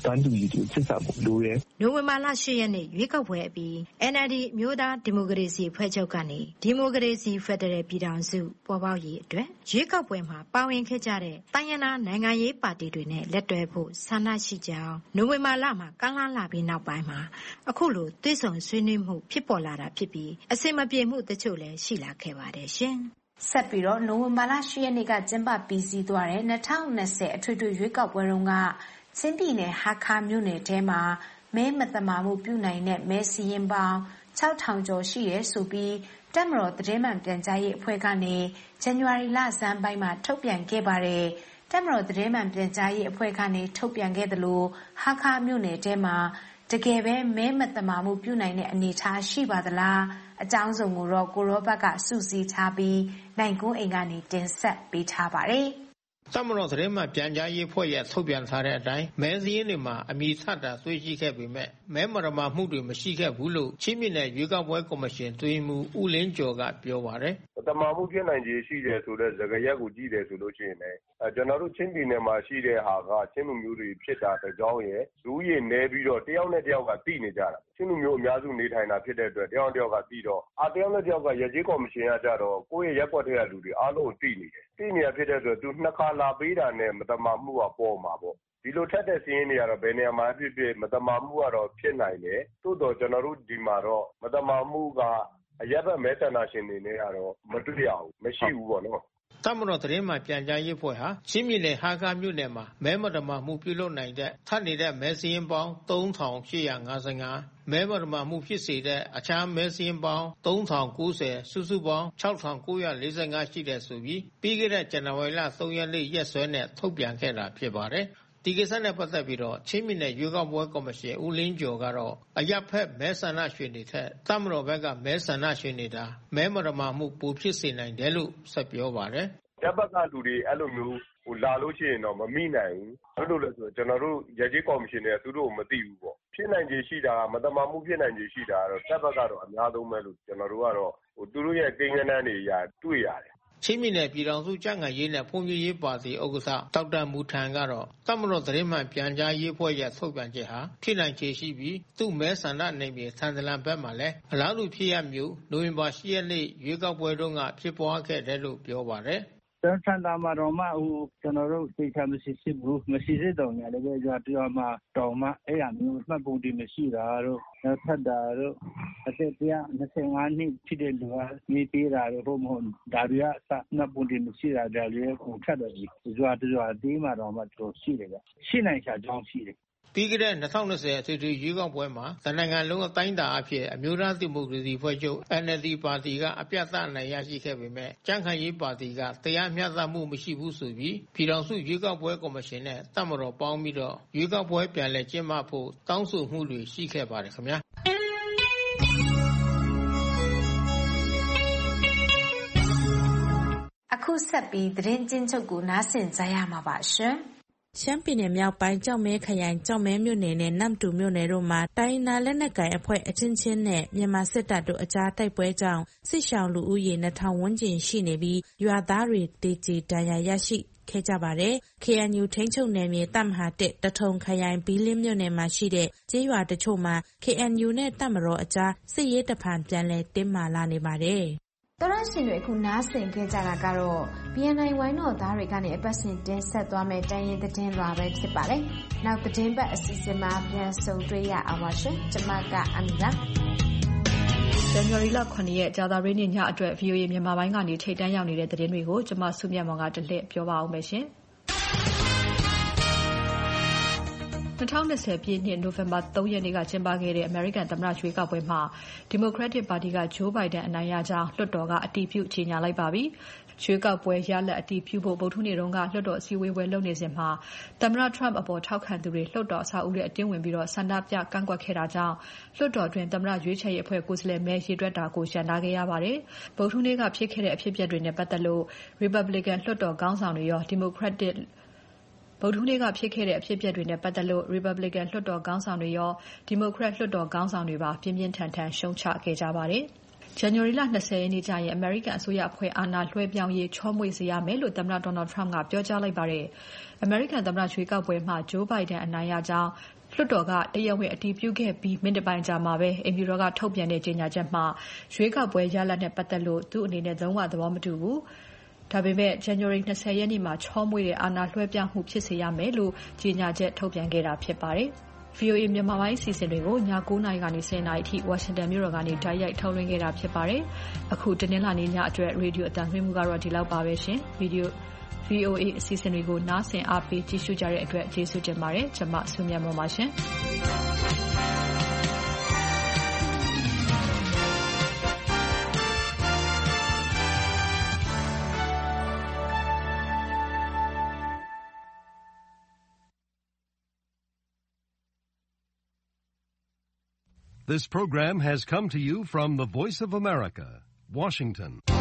တန်းတူရည်တူစစ်စားဖို့လိုတယ်။နိုဝင်ဘာလ၈ရက်နေ့ရွေးကောက်ပွဲအပြီး အန်အယ်လ်ဒီ အမျိုးသားဒီမိုကရေစီအဖွဲ့ချုပ်ကနေဒီမိုကရေစီဖက်ဒရယ်ပြည်ထောင်စုပေါ်ပေါက်ရေးအတွက်ရွေးကောက်ပွဲမှာပါဝင်ခဲ့ကြတဲ့တိုင်းရင်းသားနိုင်ငံရေးပါတီတွေနဲ့လက်တွဲဖို့ဆန္ဒရှိကြောင်းနိုဝင်ဘာလမှာကမ်းလှမ်းလာပြီးနောက်ပိုင်းမှာအခုလိုတွေ့ဆုံဆွေးနွေးမှုဖြစ်ပေါ်လာတာဖြစ်ပြီးအဆင်မပြေမှုတချို့လည်းရှိလာခဲ့ပါတယ်ရှင်။ဆက်ပြီးတော့နိုဝင်ဘာလ၈ရက်နေ့ကကျင်းပပြီးစီးသွားတဲ့၂၀၂၀အထွေထွေရွေးကောက်ပွဲတုန်းကချင်းပြည်နယ်ဟာခါမြို့နယ်ထဲမှာမဲမသမာမှုပြုနိုင်တဲ့မဲစီရင်ပေါင်း၆ထောင်ကျော်ရှိတယ်ဆိုပြီးတပ်မတော်သတင်းမှန်ပြန်ကြားရေးအဖွဲ့ကနေဇန်နဝါရီလဆန်းပိုင်းမှာထုတ်ပြန်ခဲ့ပါတယ်။တပ်မတော်သတင်းမှန်ပြန်ကြားရေးအဖွဲ့ကနေထုတ်ပြန်ခဲ့သလိုဟာခါမြို့နယ်ထဲမှာတကယ်ပဲမဲမသမာမှုပြုနိုင်တဲ့အနေအထားရှိပါသလားအကြောင်းစုံကိုတော့ကိုရောဘတ်ကစုစည်းထားပြီးနိုင်ကွန်းအိမ်ကနေတင်ဆက်ပေးထားပါတယ်။တပ်မတော်သတင်းမှပြန်ကြားရေးဖွဲ့ရဲ့ထုတ်ပြန်ထားတဲ့အတိုင်းမဲစည်းတွေမှာအမိဆတာသွေးရှိခဲ့ပေမဲ့မဲမရမမှုတွေမရှိခဲ့ဘူးလို့ချင်းပြည်နယ်ရွေးကောက်ပွဲကော်မရှင်တွင်မှုဦးလင်းကျော်ကပြောပါတယ်။တမာမှုဖြစ်နိုင်ခြေရှိတယ်ဆိုတဲ့သကရက်ကိုကြည့်တယ်ဆိုလို့ရှိရင်လည်းအဲကျွန်တော်တို့ချင်းပြည်နယ်မှာရှိတဲ့ဟာကချင်းလူမျိုးတွေဖြစ်တာတကြောင်းရဲ့လူကြီးနေပြီးတော့တယောက်နဲ့တယောက်ကတိနေကြတာချင်းလူမျိုးအများစုနေထိုင်တာဖြစ်တဲ့အတွက်တယောက်တယောက်ကတိတော့အာတယောက်နဲ့တယောက်ကရကြေးကော်မရှင်ကကြတော့ကိုယ့်ရဲ့ရက်ွက်ထဲကလူတွေအားလုံးတိနေတယ်တိနေရဖြစ်တဲ့အတွက်သူနှစ်ခါလာပေးတာနဲ့မတမာမှုကပေါ်မှာပေါ့ဒီလိုထက်တဲ့စီးရင်တွေကတော့ဘယ်နေရာမှာဖြစ်ဖြစ်မတမာမှုကတော့ဖြစ်နိုင်တယ်သို့တော့ကျွန်တော်တို့ဒီမှာတော့မတမာမှုကအရက်ဘက်မဲဆန္ဒရှင်တွေနဲ့ကတော့မတွေ့ရဘူးမရှိဘူးပေါ့နော်တပ်မတော်သတင်းမှပြန်ကြားရေးဖွဲ့ဟာချင်းပြည်နယ်ဟာခါမြို့နယ်မှာမဲမတမာမှုပြုလုပ်နိုင်တဲ့ထပ်နေတဲ့မဲစင်းပေါင်း၃ထောင်၈ရာ၅၅မဲမတမာမှုဖြစ်စေတဲ့အခြားမဲစင်းပေါင်း၃ထောင်၉၀စုစုပေါင်း၆ထောင်၉ရာ၄၅ရှိတဲ့ဆိုပြီးပြီးခဲ့တဲ့ဇန်နဝါရီလ၃ရက်နေ့ရက်စွဲနဲ့ထုတ်ပြန်ခဲ့တာဖြစ်ပါတယ်ဒီကိစ္စနဲ့ပတ်သက်ပြီးတော့ချင်းပြည်နယ်ရွေးကောက်ပွဲကော်မရှင်ဦးလင်းကျော်ကတော့အရပ်ဖက်မဲဆန္ဒရှင်တွေထက်တပ်မတော်ဘက်ကမဲဆန္ဒရှင်နေတာမဲမရမမှုပိုဖြစ်စေနိုင်တယ်လို့ဆက်ပြောပါတယ်။တပ်ဘက်ကလူတွေအဲ့လိုမျိုးဟိုလာလို့ရှိရင်တော့မမိနိုင်ဘူး။ဘယ်လိုလဲဆိုတော့ကျွန်တော်တို့ရကြေးကော်မရှင်တွေကသူတို့ကိုမသိဘူးပေါ့။ဖြစ်နိုင်ခြေရှိတာကမတမာမှုဖြစ်နိုင်ခြေရှိတာကတော့တပ်ဘက်ကတော့အများဆုံးပဲလို့ကျွန်တော်တို့ကတော့ဟိုသူတို့ရဲ့ကိန်းဂဏန်းတွေအရာတွေ့ရတယ်ချင်းပြည်နယ်ပြည်ထောင်စုကြံ့ခိုင်ရေးနဲ့ဖွံ့ဖြိုးရေးပါတီဥက္ကဋ္ဌဒေါက်တာမူထန်ကတော့တပ်မတော်သတင်းမှန်ပြန်ကြားရေးဖွဲ့ရဲ့ထုတ်ပြန်ချက်ဟာဖြစ်နိုင်ခြေရှိပြီးသူ့မဲဆန္ဒနယ်မြေသံတလန်ဘက်မှာလည်းအလားတူဖြစ်ရမျိုးနိုဝင်ဘာ၈ရက်နေ့ရွေးကောက်ပွဲတုန်းကဖြစ်ပွားခဲ့တယ်လို့ပြောပါတယ်တန်းဆန်တာမှာတော့မှဟိုကျွန်တော်တို့သိချာမရှိစစ်ဘူးမရှိစစ်တော့ညာလည်းပဲကြပြောမှတော်မှအဲ့ရမျိုးမှတ်ပုံတင်မရှိတာတော့ဖတ်တာတော့အသက်တရား၂၅နှစ်ဖြစ်တဲ့လူကနေပြေးတာတော့ဘုံမဟုတ်ဒါတွေကစမှတ်ပုံတင်မရှိတာဒါလည်းကိုထက်တယ်ကြွားကြွားတေးမှာတော့မှတော့ရှိတယ်ဗျရှိနိုင်ချာကြောင်းရှိတယ်ပြီးခဲ့တဲ့၂၀၂၀အထွေထွေရွေးကောက်ပွဲမှာတနိုင်ငံလုံးအတိုင်းအတာအဖြစ်အမျိုးသားဒီမိုကရေစီဖွဲ့ချုပ် အန်အယ်လ်ဒီပါတီကအပြတ်အသတ်နိုင်ရရှိခဲ့ပေမဲ့ကြံ့ခိုင်ရေးပါတီကတရားမျှတမှုမရှိဘူးဆိုပြီးပြည်ထောင်စုရွေးကောက်ပွဲကော်မရှင်နဲ့တပ်မတော်ပေါင်းပြီးတော့ရွေးကောက်ပွဲပြန်လည်ကျင်းပဖို့တောင်းဆိုမှုတွေရှိခဲ့ပါတယ်ခင်ဗျာအခုဆက်ပြီးသတင်းကျဉ်းချုပ်ကိုနားဆင်ကြရမှာပါရှင်ရှမ်းပြည်နယ်မြောက်ပိုင်းကျောက်မဲခရိုင်ကျောက်မဲမြို့နယ်နဲ့နမ်တူမြို့နယ်တို့မှာတိုင်းနာလက်နက်ကိုင်အဖွဲ့အချင်းချင်းနဲ့မြန်မာစစ်တပ်တို့အကြားတိုက်ပွဲကြောင့်စစ်ရှောင်လူဦးရေနှစ်ထောင်ဝန်းကျင်ရှိနေပြီးရွာသားတွေတေကျေဒဏ်ရာရရှိခဲ့ကြပါတယ်။ ကေအန်ယူ ထိန်းချုပ်နယ်မြေတပ်မဟာတစ်တထုံခရိုင်ဘီလင်းမြို့နယ်မှာရှိတဲ့ကျေးရွာတချို့မှာ ကေအန်ယူ နဲ့တပ်မတော်အကြားစစ်ရေးတဖန်ပြန်လည်တင်းမာလာနေပါတယ်။တော်ရရှင်တွေအခုနားဆင်ခဲ့ကြတာကတော့ ဘီ အန် အိုင် ဝိုင်းတော်သားတွေကနေအပတ်စဉ်တင်ဆက်သွားမယ့်တိုင်းရင်းသတင်းလွှာပဲဖြစ်ပါတယ်။နောက်သတင်းပတ်အစီအစဉ်မှာပြန်ဆုံတွေ့ရအောင်ပါရှင်။ကျွန်မကအမီပါ။ဇန်နဝါရီလ၇ရက်ကြာသပတေးနေ့ညအတွက် ဗီအိုအေ မြန်မာပိုင်းကနေထိပ်တန်းရောက်နေတဲ့သတင်းတွေကိုကျွန်မစုမြတ်မောင်ကတလှည့်ပြောပါအောင်မယ်ရှင်။၂၀၂၀ပြည့်နှစ်နိုဝင်ဘာ၃ရက်နေ့ကကျင်းပခဲ့တဲ့အမေရိကန်သမ္မတရွေးကောက်ပွဲမှာဒီမိုကရက်တစ်ပါတီကဂျိုးဘိုင်ဒန်အနိုင်ရကြောင်းလွှတ်တော်ကအတည်ပြုကြေညာလိုက်ပါပြီ။ရွေးကောက်ပွဲရလဒ်အတည်ပြုဖို့ဗုဒ္ဓဟူးနေ့တုန်းကလွှတ်တော်အစည်းအဝေးပွဲလုပ်နေစဉ်မှာသမ္မတ Trump အပေါ်ထောက်ခံသူတွေလွှတ်တော်အဆောက်အဦထဲအတင်းဝင်ပြီးဆန္ဒပြကန့်ကွက်ခဲ့တာကြောင့်လွှတ်တော်တွင်သမ္မတရွေးချယ်ရေးအဖွဲ့ကိုယ်စားလှယ်မဲရေတွက်တာကိုရပ်နားခဲ့ရပါတယ်။ဗုဒ္ဓဟူးနေ့ကဖြစ်ခဲ့တဲ့အဖြစ်အပျက်တွေနဲ့ပတ်သက်လို့ Republican လွှတ်တော်ခေါင်းဆောင်တွေရော Democraticဗုဒ္ဓဟူးနေ့ကဖြစ်ခဲ့တဲ့အဖြစ်အပျက်တွေနဲ့ပတ်သက်လို့ Republican လွှတ်တော်ခေါင်းဆောင်တွေရော Democrat လွှတ်တော်ခေါင်းဆောင်တွေပါပြင်းပြင်းထန်ထန်ရှုံ့ချခဲ့ကြပါတယ်။ဇန်နဝါရီလ၂၀ရက်နေ့ကျရင်အမေရိကန်အစိုးရအဖွဲ့အာဏာလွှဲပြောင်းရေးချောမွေ့စေရမယ်လို့သမ္မတ Donald Trump ကပြောကြားလိုက်ပါတယ်။ အမေရိကန်သမ္မတရွေးကောက်ပွဲမှာ Joe Biden အနိုင်ရကြောင်းလွှတ်တော်ကတရားဝင်အတည်ပြုခဲ့ပြီးမိနစ်ပိုင်းကြာမှာပဲအိမ်ဖြူတော်ကထုတ်ပြန်တဲ့ကြေညာချက်မှာရွေးကောက်ပွဲရလဒ်နဲ့ပတ်သက်လို့သူ့အနေနဲ့လုံးဝသဘောမတူဘူး။ဒါပေမဲ့ဇန်နဝါရီ၂၀ရက်နေ့မှာချောမွေ့တဲ့အာဏာလွှဲပြောင်းမှုဖြစ်စေရမယ်လို့ကြေညာချက်ထုတ်ပြန်ခဲ့တာဖြစ်ပါတယ်။ဗွီအိုအေမြန်မာပိုင်းအစီအစဉ်တွေကိုည၉နာရီကနေ၁၀နာရီအထိဝါရှင်တန်မြို့တော်ကနေတိုက်ရိုက်ထုတ်လွှင့်ခဲ့တာဖြစ်ပါတယ်။အခုတနင်္လာနေ့ညအတွက်ရေဒီယိုအသံလွှင့်မှုကတော့ဒီလောက်ပါပဲရှင်။ဗီဒီယို ဗွီအိုအေအစီအစဉ်တွေကိုနားဆင်အားပေးကြည့်ရှုကြတဲ့အတွက်ကျေးဇူးတင်ပါတယ်။ကျွန်မဆုမြတ်မော်ပါရှင်။ This program has come to you from the Voice of America, Washington.